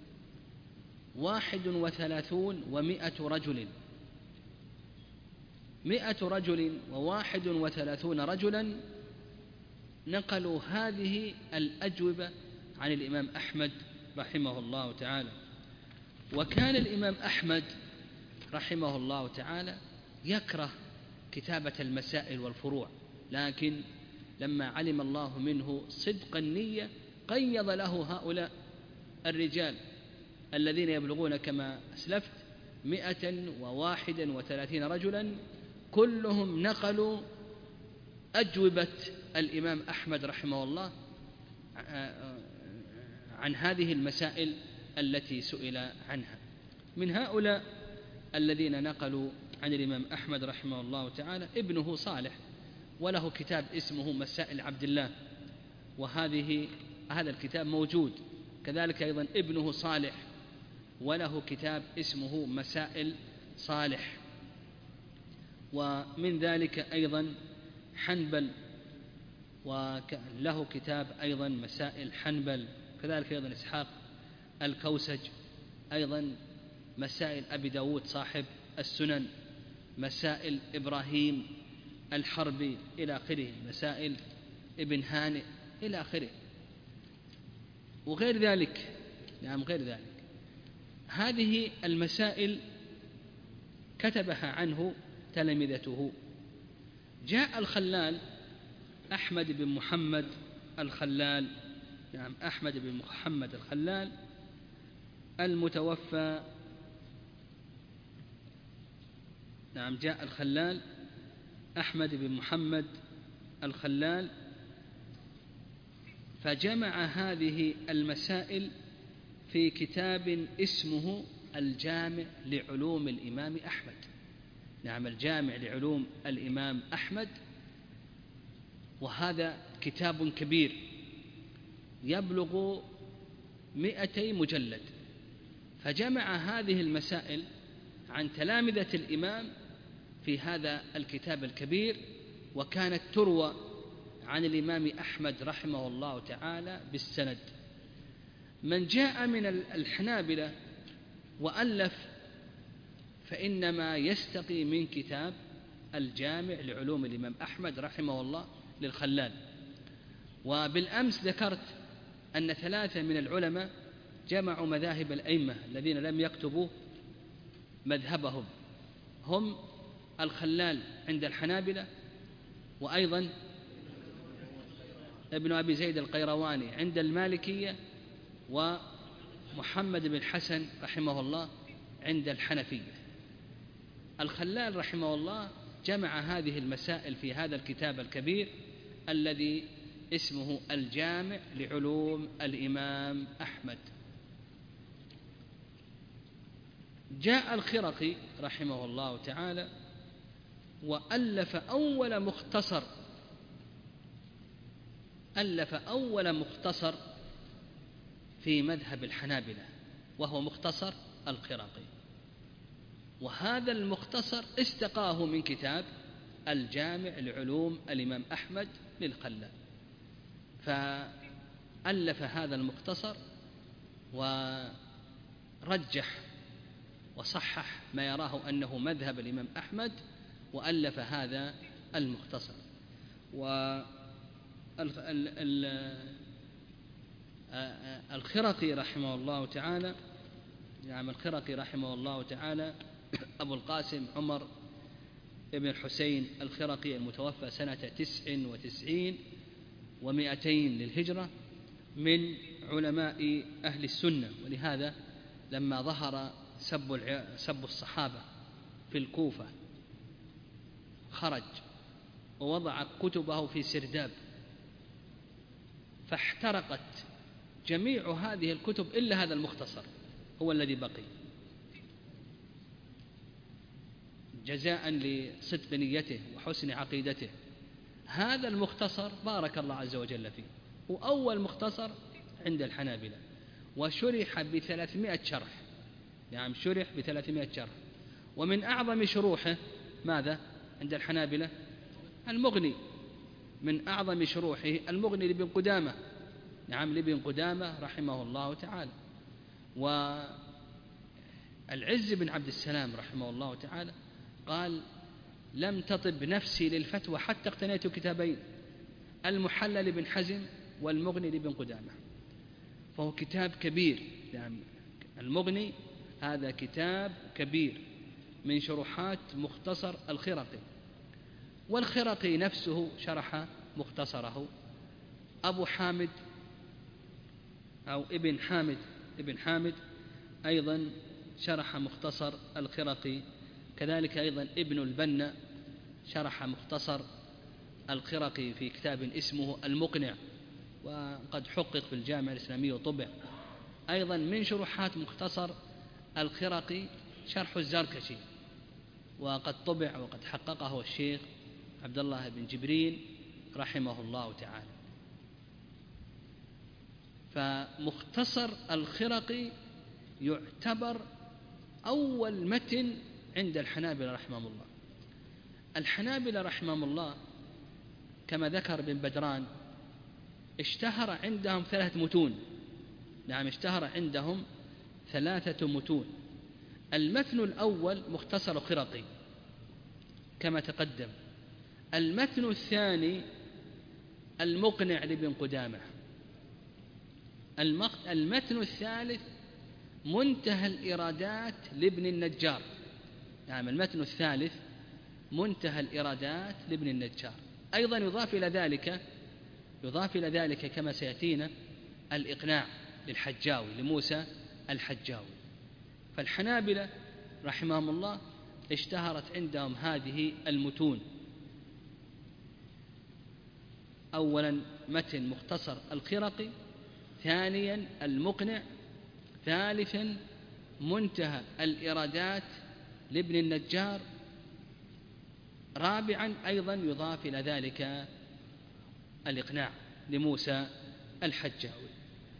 واحد وثلاثون ومائة رجل مائة رجل وواحد وثلاثون رجلا نقلوا هذه الأجوبة عن الإمام أحمد رحمه الله تعالى. وكان الإمام أحمد رحمه الله تعالى يكره كتابة المسائل والفروع، لكن لما علم الله منه صدق النية قيض له هؤلاء الرجال الذين يبلغون كما أسلفت مئة وواحد وثلاثين رجلا، كلهم نقلوا أجوبة الإمام أحمد رحمه الله عن هذه المسائل التي سئل عنها. من هؤلاء الذين نقلوا عن الإمام أحمد رحمه الله تعالى ابنه صالح، وله كتاب اسمه مسائل عبد الله، وهذه هذا الكتاب موجود. كذلك أيضا ابنه صالح وله كتاب اسمه مسائل صالح. ومن ذلك أيضا حنبل وله كتاب أيضا مسائل حنبل. كذلك أيضا إسحاق الكوسج، أيضا مسائل أبي داود صاحب السنن، مسائل إبراهيم الحربي إلى آخره، مسائل ابن هانئ إلى آخره، وغير ذلك. نعم غير ذلك. هذه المسائل كتبها عنه تلامذته. جاء الخلال أحمد بن محمد الخلال، نعم أحمد بن محمد الخلال المتوفى، نعم جاء الخلال أحمد بن محمد الخلال فجمع هذه المسائل في كتاب اسمه الجامع لعلوم الإمام أحمد. نعم الجامع لعلوم الإمام أحمد، وهذا كتاب كبير يبلغ مئتي مجلد، فجمع هذه المسائل عن تلامذة الإمام في هذا الكتاب الكبير، وكانت تروى عن الإمام أحمد رحمه الله تعالى بالسند. من جاء من الحنابلة وألف فإنما يستقي من كتاب الجامع لعلوم الإمام أحمد رحمه الله للخلال. وبالأمس ذكرت أن ثلاثة من العلماء جمعوا مذاهب الأئمة الذين لم يكتبوا مذهبهم، هم الخلال عند الحنابلة، وأيضا ابن أبي زيد القيرواني عند المالكية، ومحمد بن حسن رحمه الله عند الحنفية. الخلال رحمه الله جمع هذه المسائل في هذا الكتاب الكبير الذي اسمه الجامع لعلوم الإمام أحمد. جاء الخرقي رحمه الله تعالى وألف أول مختصر ألف أول مختصر في مذهب الحنابلة، وهو مختصر الخرقي، وهذا المختصر استقاه من كتاب الجامع لعلوم الإمام أحمد للخلال، فألف هذا المختصر ورجح وصحح ما يراه أنه مذهب الإمام أحمد، وألف هذا المختصر. والخرقي رحمه الله تعالى يعني الخرقي رحمه الله تعالى أبو القاسم عمر ابن الحسين الخرقي المتوفى سنة تسع وتسعين ومائتين للهجرة، من علماء أهل السنة. ولهذا لما ظهر سب سب الصحابة في الكوفة خرج ووضع كتبه في سرداب، فاحترقت جميع هذه الكتب إلا هذا المختصر هو الذي بقي، جزاء لصدق نيته وحسن عقيدته. هذا المختصر بارك الله عز وجل فيه، وأول مختصر عند الحنابلة، وشرح بثلاثمائة شرح، نعم شرح بثلاثمائة شرح. ومن أعظم شروحه ماذا عند الحنابلة؟ المغني، من أعظم شروحه المغني لابن قدامة، نعم لابن قدامة رحمه الله تعالى. والعز بن عبد السلام رحمه الله تعالى قال: لم تطب نفسي للفتوى حتى اقتنيت كتابين، المحلل لابن حزم والمغني لابن قدامة. فهو كتاب كبير، يعني المغني هذا كتاب كبير من شروحات مختصر الخرقي. والخرقي نفسه شرح مختصره. أبو حامد أو ابن حامد ابن حامد أيضا شرح مختصر الخرقي، كذلك أيضا ابن البنا شرح مختصر الخرقي في كتاب اسمه المقنع، وقد حقق في الجامعة الإسلامية وطبع. أيضا من شروحات مختصر الخرقي شرح الزركشي، وقد طبع وقد حققه الشيخ عبد الله بن جبريل رحمه الله تعالى. فمختصر الخرقي يعتبر أول متن عند الحنابلة رحمهم الله. الحنابلة رحمهم الله كما ذكر ابن بدران اشتهر عندهم ثلاثة متون، نعم اشتهر عندهم ثلاثة متون. المتن الأول مختصر الخرقي كما تقدم، المتن الثاني المقنع لابن قدامة، المتن الثالث منتهى الإرادات لابن النجار، نعم المتن الثالث منتهى الإرادات لابن النجار. أيضا يضاف إلى ذلك يضاف إلى ذلك كما سيأتينا الإقناع للحجاوي لموسى الحجاوي. فالحنابلة رحمهم الله اشتهرت عندهم هذه المتون: أولا متن مختصر الخرقي، ثانيا المقنع، ثالثا منتهى الإرادات لابن النجار، رابعا أيضا يضاف إلى ذلك الإقناع لموسى الحجاوي.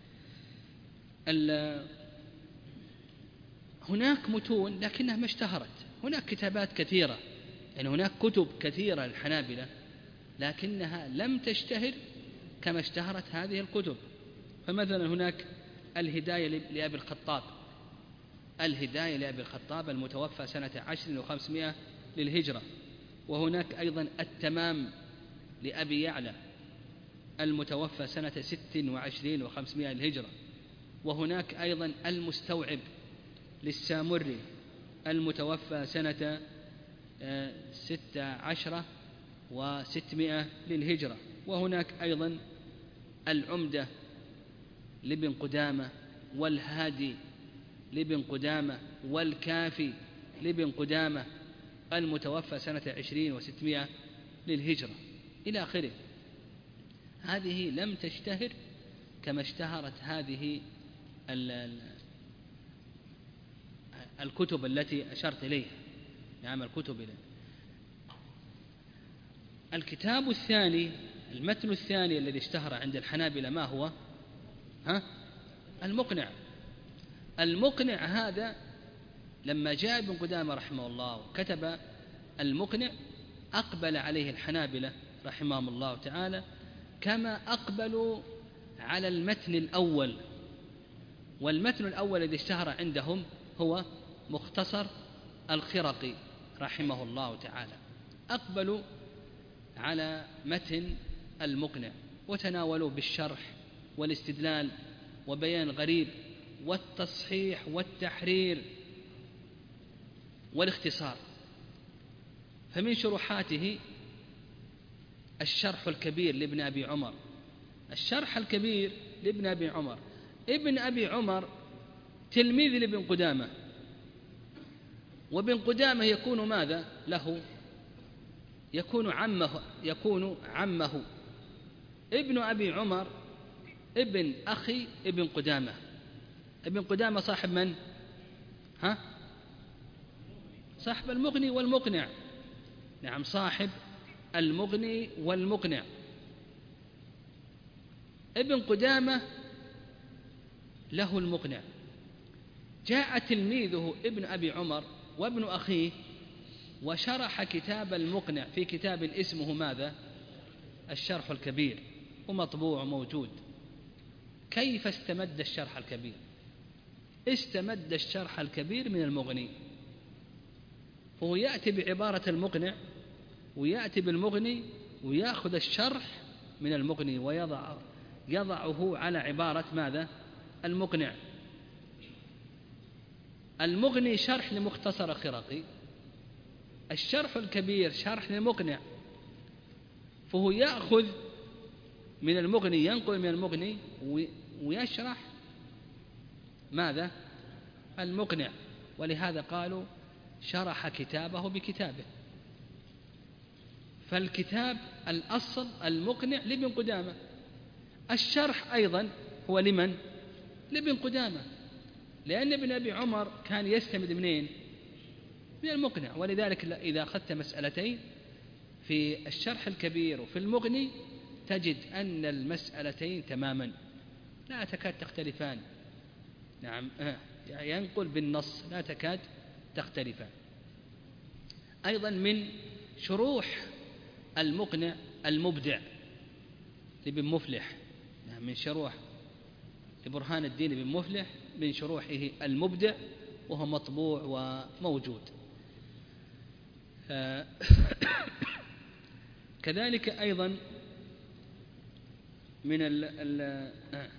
هناك متون لكنها ما اشتهرت، هناك كتابات كثيرة، يعني هناك كتب كثيرة للحنابلة لكنها لم تشتهر كما اشتهرت هذه الكتب. فمثلا هناك الهداية لأبي الخطاب، الهداية لأبي الخطاب المتوفى سنة عشر وخمسمائة للهجرة. وهناك أيضا التمام لأبي يعلى المتوفى سنة ست وعشرين وخمسمائة للهجرة. وهناك أيضا المستوعب للسامري المتوفى سنة ستة عشر وستمائة للهجرة. وهناك أيضا العمدة لابن قدامة، والهادي لابن قدامة، والكافي لابن قدامة المتوفى سنة عشرين وستمائة للهجرة إلى آخره. هذه لم تشتهر كما اشتهرت هذه الكتب التي أشرت إليها. نعم الكتب إليها. الكتاب الثاني، المتن الثاني الذي اشتهر عند الحنابلة ما هو؟ ها؟ المقنع. المقنع هذا لما جاء ابن قدامة رحمه الله وكتب المقنع أقبل عليه الحنابلة رحمهم الله تعالى كما أقبلوا على المتن الأول. والمتن الأول الذي اشتهر عندهم هو مختصر الخرقي رحمه الله تعالى. أقبلوا على متن المقنع وتناولوا بالشرح والاستدلال وبيان الغريب والتصحيح والتحرير والاختصار. فمن شروحاته الشرح الكبير لابن أبي عمر. الشرح الكبير لابن أبي عمر، ابن أبي عمر تلميذ لابن قدامة، وابن قدامة يكون ماذا له؟ يكون عمه، يكون عمه. ابن أبي عمر ابن أخي ابن قدامة. ابن قدامة صاحب من؟ ها؟ صاحب المغني والمقنع. نعم صاحب المغني والمقنع. ابن قدامة له المقنع. جاء تلميذه ابن أبي عمر وابن أخيه وشرح كتاب المقنع في كتاب اسمه ماذا؟ الشرح الكبير، ومطبوع موجود. كيف استمد الشرح الكبير؟ استمد الشرح الكبير من المغني. هو يأتي بعبارة المقنع ويأتي بالمغني ويأخذ الشرح من المغني ويضع يضعه على عبارة ماذا؟ المقنع. المغني شرح لمختصر خرقي، الشرح الكبير شرح للمقنع. فهو يأخذ من المغني، ينقل من المغني ويشرح ماذا؟ المقنع. ولهذا قالوا شرح كتابه بكتابه. فالكتاب الأصل المقنع لابن قدامة، الشرح أيضا هو لمن؟ لابن قدامة، لأن ابن أبي عمر كان يستمد منين؟ من المقنع. ولذلك إذا أخذت مسألتين في الشرح الكبير وفي المغني تجد أن المسألتين تماما لا تكاد تختلفان. نعم ينقل بالنص لا تكاد تختلفان. أيضا من شروح المقنع المبدع لابن مفلح. نعم من شروح لبرهان الدين بن مفلح، من شروحه المبدع، وهو مطبوع وموجود. كذلك أيضا من ال ال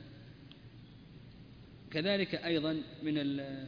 كذلك أيضا من ال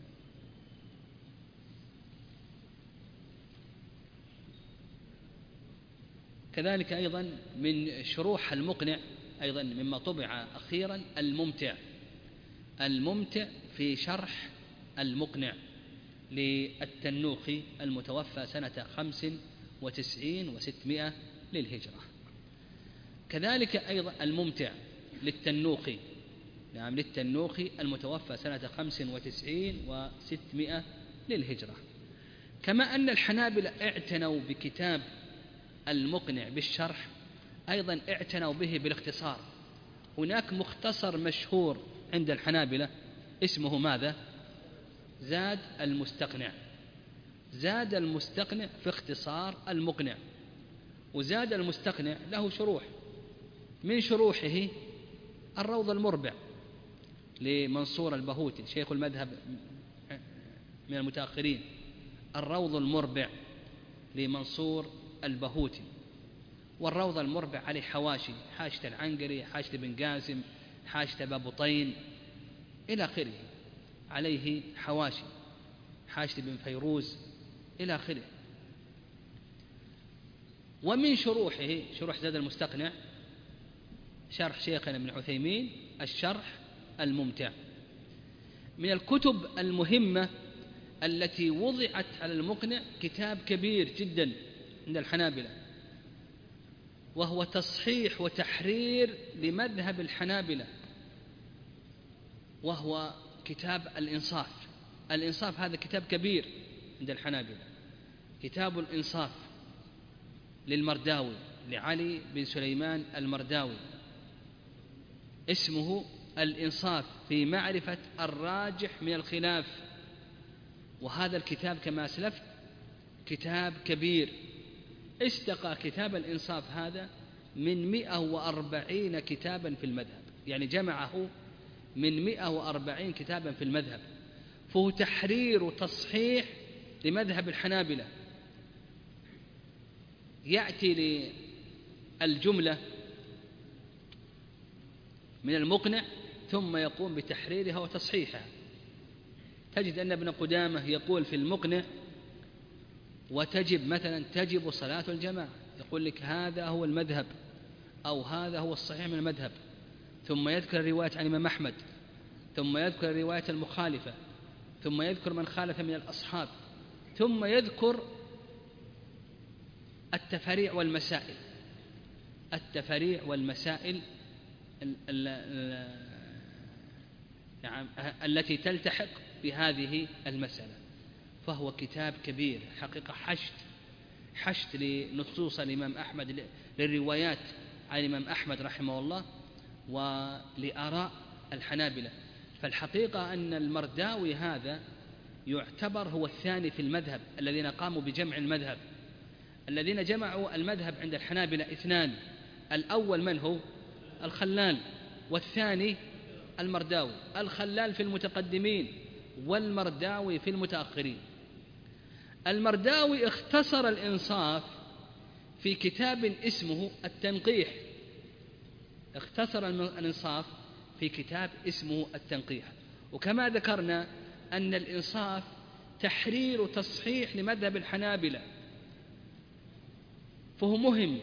كذلك أيضا من شروح المقنع أيضا مما طبع أخيرا الممتع. الممتع في شرح المقنع للتنوخي المتوفى سنة خمس وتسعين وستمائة للهجرة. كذلك أيضا الممتع للتنوخي، نعم للتنوخي المتوفى سنة خمس وتسعين وستمائة للهجرة. كما أن الحنابلة اعتنوا بكتاب المقنع بالشرح، أيضا اعتنوا به بالاختصار. هناك مختصر مشهور عند الحنابلة اسمه ماذا؟ زاد المستقنع. زاد المستقنع في اختصار المقنع. وزاد المستقنع له شروح، من شروحه الروض المربع لمنصور البهوتي شيخ المذهب من المتأخرين، الروض المربع لمنصور البهوتي. والروض المربع عليه حواشي، حاشة العنقري، حاشة ابن قاسم، حاشة بابطين إلى آخره، عليه حواشي، حاشة ابن فيروز إلى آخره. ومن شروحه شروح زاد المستقنع شرح شيخنا ابن عثيمين الشرح الممتع. من الكتب المهمة التي وضعت على المقنع كتاب كبير جدا عند الحنابلة، وهو تصحيح وتحرير لمذهب الحنابلة، وهو كتاب الإنصاف. الإنصاف هذا كتاب كبير عند الحنابلة، كتاب الإنصاف للمرداوي، لعلي بن سليمان المرداوي، اسمه الإنصاف في معرفة الراجح من الخلاف. وهذا الكتاب كما أسلفت كتاب كبير، استقى كتاب الإنصاف هذا من مئة وأربعين كتابا في المذهب، يعني جمعه من مئة وأربعين كتابا في المذهب، فهو تحرير وتصحيح لمذهب الحنابلة. يأتي للجملة من المقنع ثم يقوم بتحريرها وتصحيحها. تجد أن ابن قدامة يقول في المقنع وتجب مثلا تجب صلاة الجماعة، يقول لك هذا هو المذهب أو هذا هو الصحيح من المذهب، ثم يذكر رواية عن الإمام أحمد، ثم يذكر رواية المخالفة، ثم يذكر من خالف من الأصحاب، ثم يذكر التفريع والمسائل التفريع والمسائل ال ال ال يعني التي تلتحق بهذه المسألة. فهو كتاب كبير حقيقة، حشد حشد لنصوص الإمام أحمد، للروايات عن الإمام أحمد رحمه الله ولآراء الحنابلة. فالحقيقة أن المرداوي هذا يعتبر هو الثاني في المذهب الذين قاموا بجمع المذهب. الذين جمعوا المذهب عند الحنابلة اثنان، الأول من هو؟ الخلال، والثاني المرداوي. الخلال في المتقدمين والمرداوي في المتأخرين. المرداوي اختصر الإنصاف في كتاب اسمه التنقيح، اختصر الإنصاف في كتاب اسمه التنقيح. وكما ذكرنا أن الإنصاف تحرير وتصحيح لمذهب الحنابلة، فهو مهم.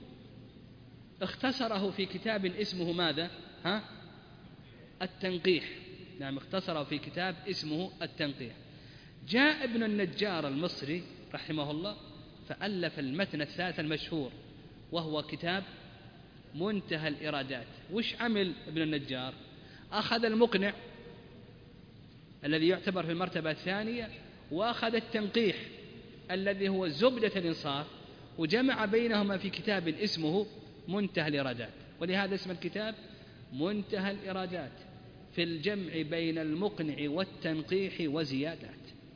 اختصره في كتاب اسمه ماذا؟ ها؟ التنقيح. نعم، اختصره في كتاب اسمه التنقيح. جاء ابن النجار المصري رحمه الله فألف المتن الثالث المشهور، وهو كتاب منتهى الإرادات. وش عمل ابن النجار؟ أخذ المقنع الذي يعتبر في المرتبة الثانية، وأخذ التنقيح الذي هو زبدة الإنصاف، وجمع بينهما في كتاب اسمه منتهى الإرادات. ولهذا اسم الكتاب منتهى الإرادات في الجمع بين المقنع والتنقيح وزيادات.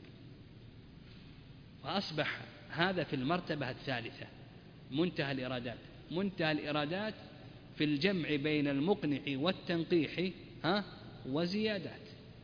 وأصبح هذا في المرتبة الثالثة، منتهى الإرادات منتهى الإرادات في الجمع بين المقنع والتنقيح ها وزيادات.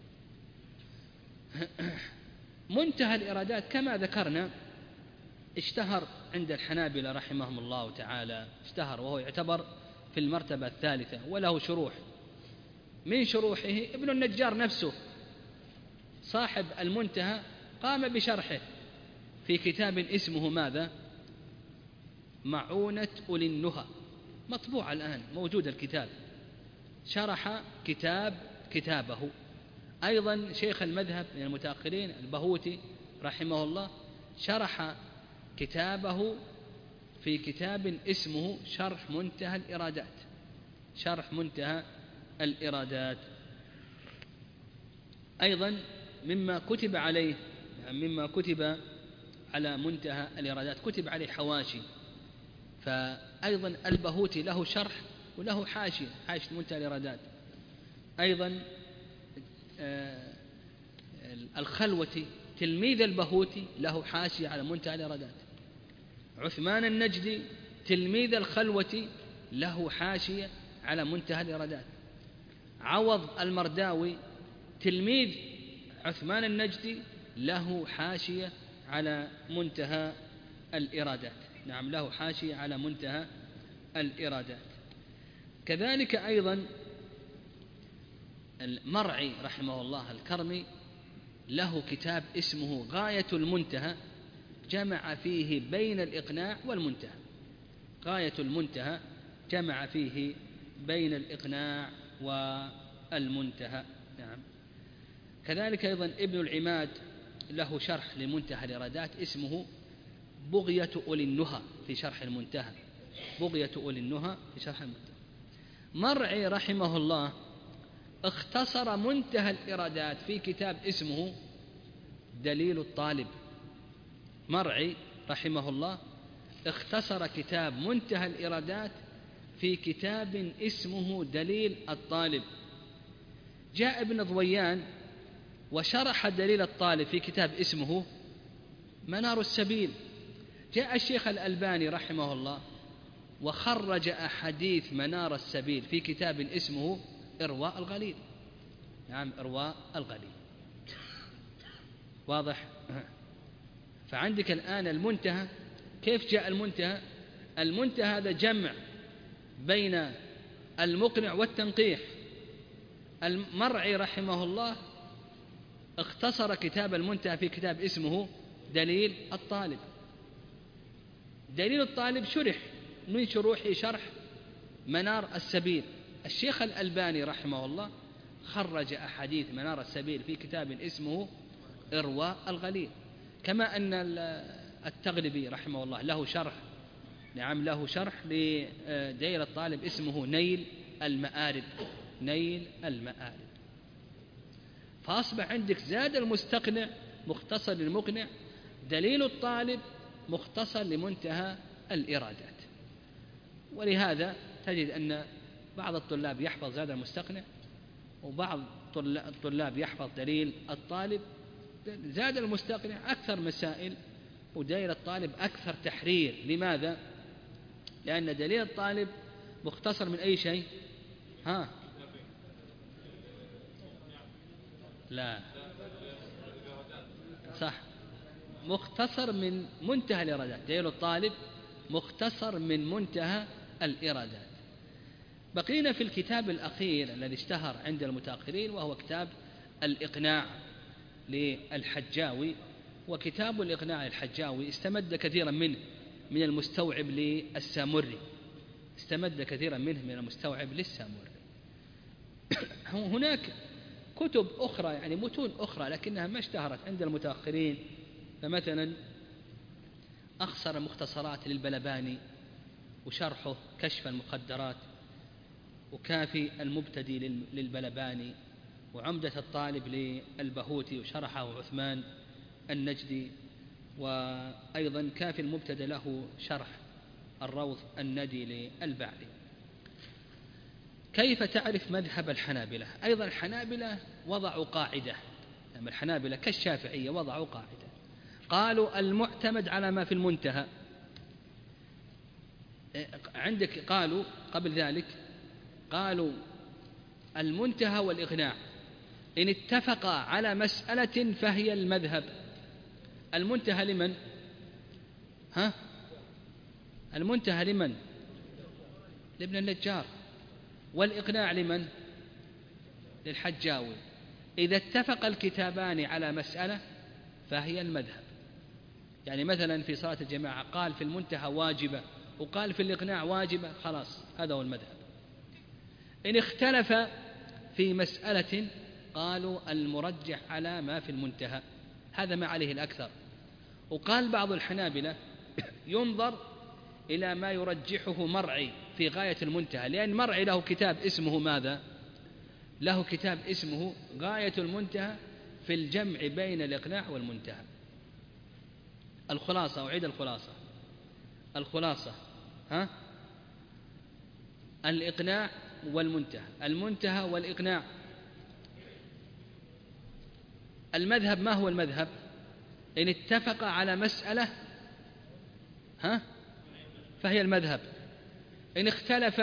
منتهى الإرادات كما ذكرنا اشتهر عند الحنابلة رحمهم الله تعالى، اشتهر وهو يعتبر في المرتبة الثالثة، وله شروح. من شروحه ابن النجار نفسه صاحب المنتهى قام بشرحه في كتاب اسمه ماذا؟ معونة أولي النهى، مطبوع الآن، موجود الكتاب. شرح كتاب كتابه. أيضا شيخ المذهب من المتأخرين البهوتي رحمه الله شرح كتابه في كتاب اسمه شرح منتهى الإرادات، شرح منتهى الإرادات. أيضا مما كتب عليه مما كتب على منتهى الإرادات كتب عليه حواشي. فأيضا البهوتي له شرح وله حاشية، حاشية منتهى الإرادات. أيضا الخلوتي تلميذ البهوتي له حاشية على منتهى الإرادات. عثمان النجدي تلميذ الخلوتي له حاشية على منتهى الإرادات. عوض المرداوي تلميذ عثمان النجدي له حاشية على منتهى الإرادات. نعم، له حاشية على منتهى الإرادات. كذلك أيضا المرعي رحمه الله الكرمي له كتاب اسمه غاية المنتهى، جمع فيه بين الإقناع والمنتهى. غاية المنتهى جمع فيه بين الإقناع والمنتهى. نعم. كذلك أيضا ابن العماد له شرح لمنتهى الإرادات اسمه بغية أولي النهى في شرح المنتهى، بغية أولي النهى في شرح المنتهى. مرعي رحمه الله اختصر منتهى الإرادات في كتاب اسمه دليل الطالب. مرعي رحمه الله اختصر كتاب منتهى الإرادات في كتاب اسمه دليل الطالب. جاء ابن ضويان وشرح دليل الطالب في كتاب اسمه منار السبيل. جاء الشيخ الألباني رحمه الله وخرج أحاديث منار السبيل في كتاب اسمه إرواء الغليل. نعم، إرواء الغليل. واضح؟ فعندك الآن المنتهى. كيف جاء المنتهى؟ المنتهى هذا جمع بين المقنع والتنقيح. المرعي رحمه الله اختصر كتاب المنتهى في كتاب اسمه دليل الطالب. دليل الطالب شرح من شروحه شرح منار السبيل. الشيخ الألباني رحمه الله خرج أحاديث منار السبيل في كتاب اسمه إرواء الغليل. كما أن التغلبي رحمه الله له شرح، نعم له شرح لدليل الطالب اسمه نيل المآرب. نيل المآرب. فأصبح عندك زاد المستقنع مختصر للمقنع، دليل الطالب مختصر لمنتهى الإرادات. ولهذا تجد أن بعض الطلاب يحفظ زاد المستقنع وبعض الطلاب يحفظ دليل الطالب. زاد المستقنع أكثر مسائل ودليل الطالب أكثر تحرير. لماذا؟ لأن دليل الطالب مختصر من أي شيء؟ ها؟ لا صح، مختصر من منتهى الإرادات. دليل الطالب مختصر من منتهى الإرادات. بقينا في الكتاب الأخير الذي اشتهر عند المتأخرين وهو كتاب الإقناع للحجاوي. وكتاب الإقناع الحجاوي استمد كثيرا منه من المستوعب للسامري، استمد كثيرا منه من المستوعب للسامري. هناك كتب أخرى يعني متون أخرى لكنها ما اشتهرت عند المتأخرين. فمثلا أخصر مختصرات للبلباني وشرحه كشف المخدرات، وكافي المبتدي للبلباني، وعمدة الطالب للبهوتي وشرحه عثمان النجدي، وأيضا كافي المبتدى له شرح الروض الندي للبعلي. كيف تعرف مذهب الحنابلة؟ أيضا الحنابلة وضعوا قاعدة، يعني الحنابلة كالشافعية وضعوا قاعدة، قالوا المعتمد على ما في المنتهى. عندك قالوا قبل ذلك قالوا المنتهى والإقناع إن اتفقا على مسألة فهي المذهب. المنتهى لمن؟ ها؟ المنتهى لمن؟ لابن النجار. والإقناع لمن؟ للحجاوي. إذا اتفق الكتابان على مسألة فهي المذهب. يعني مثلا في صلاة الجماعة قال في المنتهى واجبة وقال في الإقناع واجبة، خلاص هذا هو المذهب. إن اختلف في مسألة قالوا المرجح على ما في المنتهى، هذا ما عليه الأكثر. وقال بعض الحنابلة ينظر إلى ما يرجحه مرعي في غاية المنتهى، لأن مرعي له كتاب اسمه ماذا؟ له كتاب اسمه غاية المنتهى في الجمع بين الإقناع والمنتهى. الخلاصة، أعيد الخلاصة. الخلاصة ها؟ الإقناع والمنتهى، المنتهى والإقناع. المذهب ما هو المذهب؟ إن اتفق على مسألة ها فهي المذهب، إن اختلف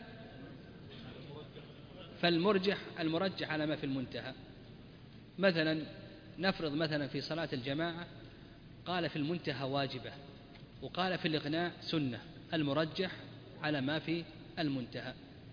فالمرجح المرجح على ما في المنتهى. مثلا نفرض مثلا في صلاة الجماعة قال في المنتهى واجبة وقال في الإقناع سنة، المرجح على ما في المنتهى،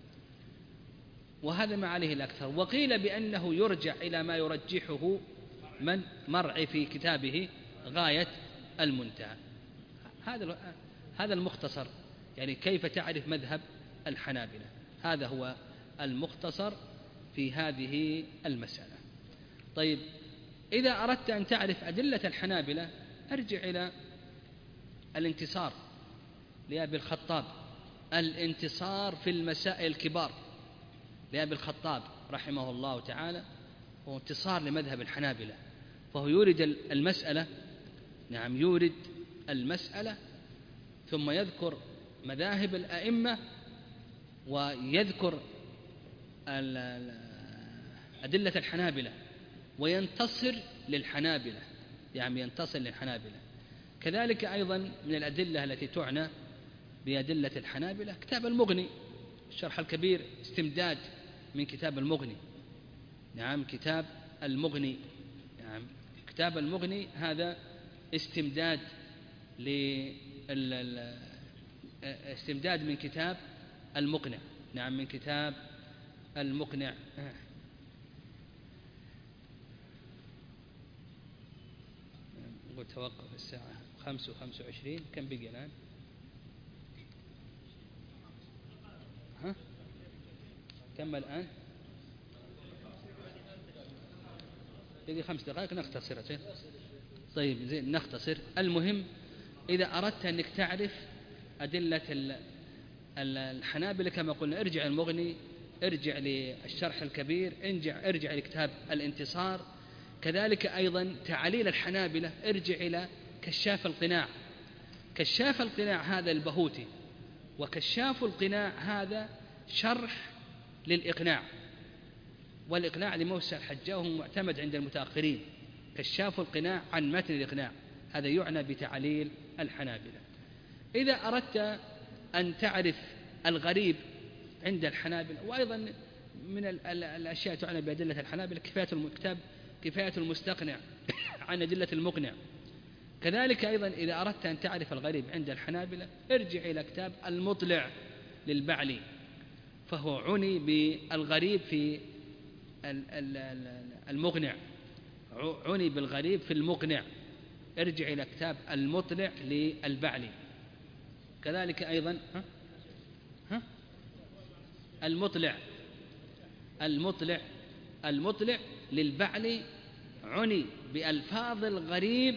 وهذا ما عليه الأكثر. وقيل بأنه يرجع إلى ما يرجحه من مرعي في كتابه غاية المنتهى. هذا هذا المختصر يعني كيف تعرف مذهب الحنابلة. هذا هو المختصر في هذه المسألة. طيب، إذا أردت أن تعرف أدلة الحنابلة أرجع إلى الانتصار لأبي الخطاب، الانتصار في المسائل الكبار لأبي الخطاب رحمه الله تعالى، هو انتصار لمذهب الحنابلة. فهو يورد المسألة، نعم يورد المسألة، ثم يذكر مذاهب الأئمة ويذكر أدلة الحنابلة وينتصر للحنابلة، يعني ينتصر للحنابلة. كذلك أيضا من الأدلة التي تعنى بأدلة الحنابلة كتاب المغني، الشرح الكبير استمداد من كتاب المغني. نعم كتاب المغني، نعم كتاب المغني هذا استمداد استمداد من كتاب المقنع. نعم من كتاب المقنع. قلت توقف الساعة خمس وخمس وعشرين، كم بقي الآن؟ ها؟ كم الآن؟ بقي خمس دقائق نختصر. طيب زين نختصر. المهم إذا أردت أنك تعرف أدلة الحنابلة كما قلنا ارجع المغني، ارجع للشرح الكبير، ارجع, ارجع لكتاب الانتصار. كذلك أيضا تعليل الحنابلة ارجع إلى كشاف القناع. كشاف القناع هذا البهوتي، وكشاف القناع هذا شرح للإقناع، والإقناع لموسى الحجاج وهو معتمد عند المتأخرين. كشاف القناع عن متن الإقناع، هذا يعنى بتعليل الحنابلة. إذا أردت أن تعرف الغريب عند الحنابلة، وأيضا من الأشياء تعنى بأدلة الحنابلة كفاية الكتاب كفاية المستقنع عن أدلة المقنع. كذلك أيضا إذا أردت أن تعرف الغريب عند الحنابلة ارجع إلى كتاب المطلع للبعلي، فهو عني بالغريب في المقنع، عني بالغريب في المقنع، ارجع إلى كتاب المطلع للبعلي. كذلك أيضا ها ها المطلع المطلع المطلع للبعلي عني بألفاظ الغريب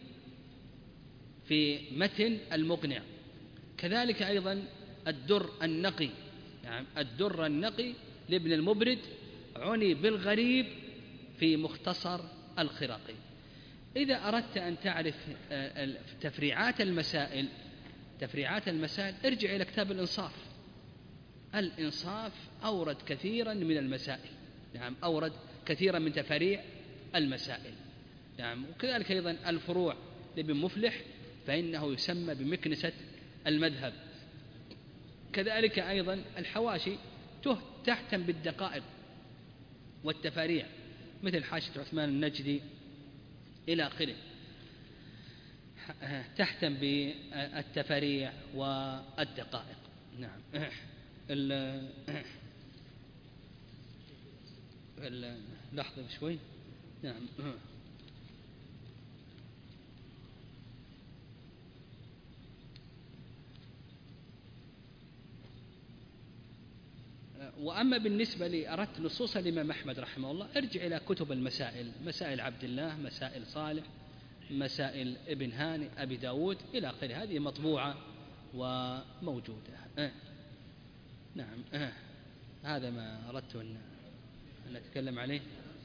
في متن المقنع. كذلك أيضا الدر النقي، يعني الدر النقي لابن المبرد عني بالغريب في مختصر الخرقي. إذا أردت أن تعرف تفريعات المسائل تفريعات المسائل ارجع إلى كتاب الإنصاف. الإنصاف أورد كثيرا من المسائل، نعم أورد كثيرا من تفريع المسائل، نعم. وكذلك أيضا الفروع لابن مفلح فإنه يسمى بمكنسة المذهب. كذلك أيضا الحواشي تهتم بالدقائق والتفاريع مثل حاشية عثمان النجدي إلى آخره، تهتم بالتفاريع والدقائق، نعم. لحظة شوي، نعم. وأما بالنسبة لي أردت نصوص الإمام أحمد رحمه الله ارجع إلى كتب المسائل، مسائل عبد الله، مسائل صالح، مسائل ابن هاني، أبي داود إلى آخره، هذه مطبوعة وموجودة. أه. نعم. أه. هذا ما أردت أن نتكلم عليه.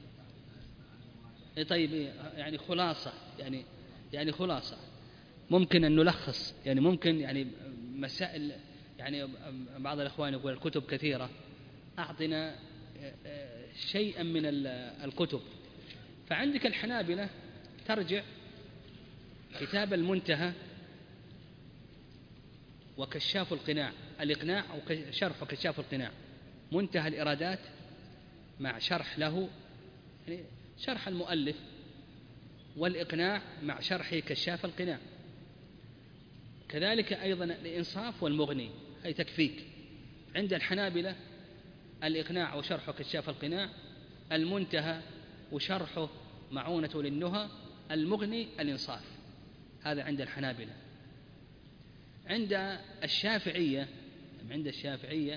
طيب يعني خلاصة، يعني يعني خلاصة ممكن أن نلخص، يعني ممكن يعني مسائل، يعني بعض الأخوان يقول الكتب كثيرة، أعطنا شيئا من الكتب. فعندك الحنابلة ترجع كتاب المنتهى وكشاف القناع، الإقناع وشرح كشاف القناع، منتهى الإرادات مع شرح له، يعني شرح المؤلف، والإقناع مع شرح كشاف القناع. كذلك أيضا الإنصاف والمغني، هي تكفيك. عند الحنابلة الإقناع وشرحه كشاف القناع، المنتهى وشرحه معونة للنهى، المغني الإنصاف، هذا عند الحنابلة. عند الشافعية عند الشافعية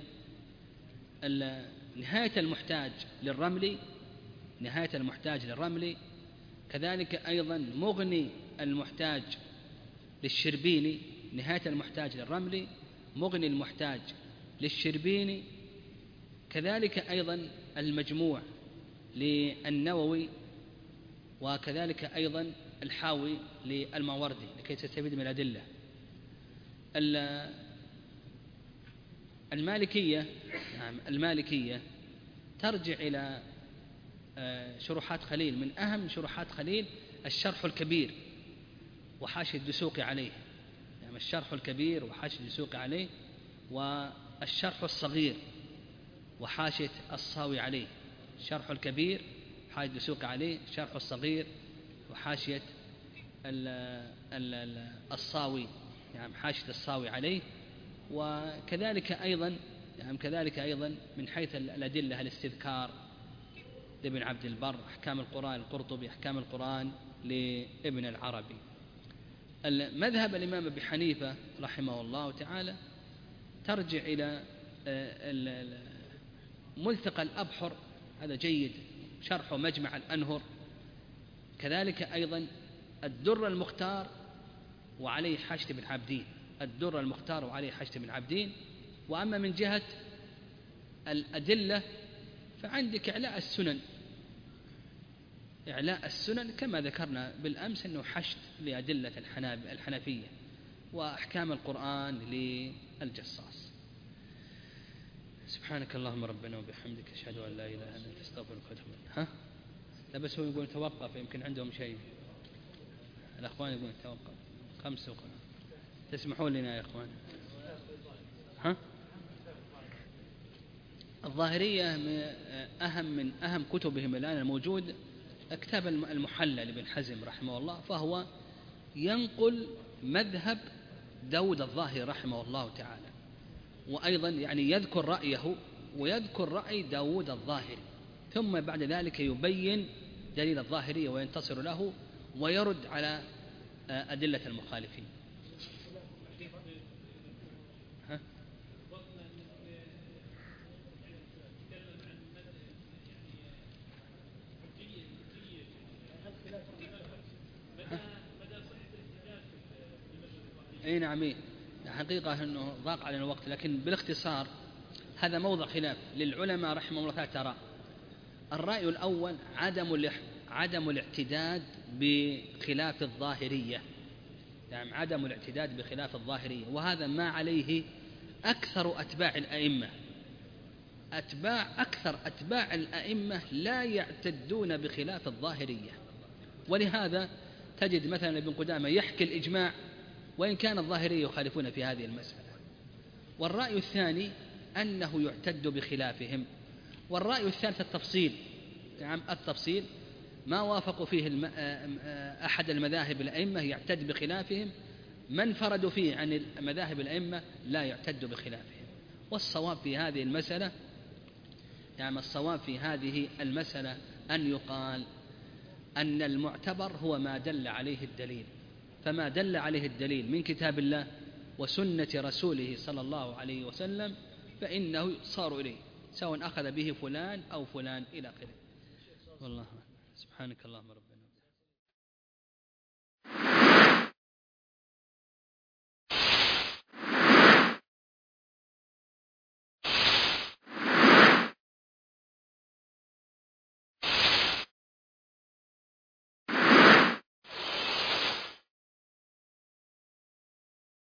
نهاية المحتاج للرمل نهاية المحتاج للرمل كذلك أيضا مغني المحتاج للشربيني نهاية المحتاج للرمل مغني المحتاج للشربيني كذلك أيضا المجموع للنووي وكذلك أيضا الحاوي للماوردي لكي تستفيد من الأدلة. المالكية المالكية ترجع إلى شروحات خليل. من أهم شروحات خليل الشرح الكبير وحاشية الدسوقي عليه يعني الشرح الكبير وحاشية الدسوقي عليه والشرح الصغير وحاشية الصاوي عليه. الشرح الكبير حاشية الدسوقي عليه الشرح الصغير وحاشية الصاوي يعني حاشية الصاوي عليه. وكذلك أيضا يعني كذلك أيضا من حيث الأدلة الاستذكار لابن عبد البر أحكام القرآن القرطبي أحكام القرآن لابن العربي. مذهب الإمام أبي حنيفة رحمه الله تعالى ترجع إلى ملتقى الأبحر هذا جيد شرحه مجمع الأنهر كذلك أيضا الدر المختار وعليه حاشية بن عابدين الدر المختار وعليه حاشية بن عابدين. وأما من جهة الأدلة فعندك إعلاء السنن إعلاء السنن كما ذكرنا بالأمس أنه حشد لأدلة الحنفية وأحكام القرآن للجصاص. سبحانك اللهم ربنا وبحمدك أشهد أن لا إله إلا أنت أستغفرك وأتوب إليك. ها لا بس هو يقول توقف يمكن عندهم شيء الأخوان يقولون توقف خمس وقف تسمحون لنا يا أخوان. ها الظاهرية أهم من أهم كتبهم الآن الموجود كتاب المحلى لابن حزم رحمه الله فهو ينقل مذهب داود الظاهري رحمه الله تعالى وأيضا يعني يذكر رأيه ويذكر رأي داود الظاهري ثم بعد ذلك يبين دليل الظاهري وينتصر له ويرد على أدلة المخالفين. ها؟ اي نعم حقيقة انه ضاق علينا الوقت لكن بالاختصار هذا موضع خلاف للعلماء رحمه الله ثلاث آراء. الرأي الأول عدم عدم الاعتداد بخلاف الظاهرية يعني عدم الاعتداد بخلاف الظاهرية وهذا ما عليه أكثر أتباع الأئمة. أتباع أكثر أتباع الأئمة لا يعتدون بخلاف الظاهرية ولهذا تجد مثلا ابن قدامة يحكي الإجماع وإن كان الظاهرية يخالفون في هذه المسألة. والرأي الثاني أنه يعتد بخلافهم. والرأي الثالث التفصيل نعم التفصيل ما وافقوا فيه أحد المذاهب الأئمة يعتد بخلافهم ما انفردوا فيه عن مذاهب الأئمة لا يعتد بخلافهم. والصواب في هذه المسألة يعني الصواب في هذه المسألة أن يقال أن المعتبر هو ما دل عليه الدليل فما دل عليه الدليل من كتاب الله وسنة رسوله صلى الله عليه وسلم فإنه يصار إليه سواء أخذ به فلان أو فلان إلى آخره. والله سبحانك اللهم ربنا.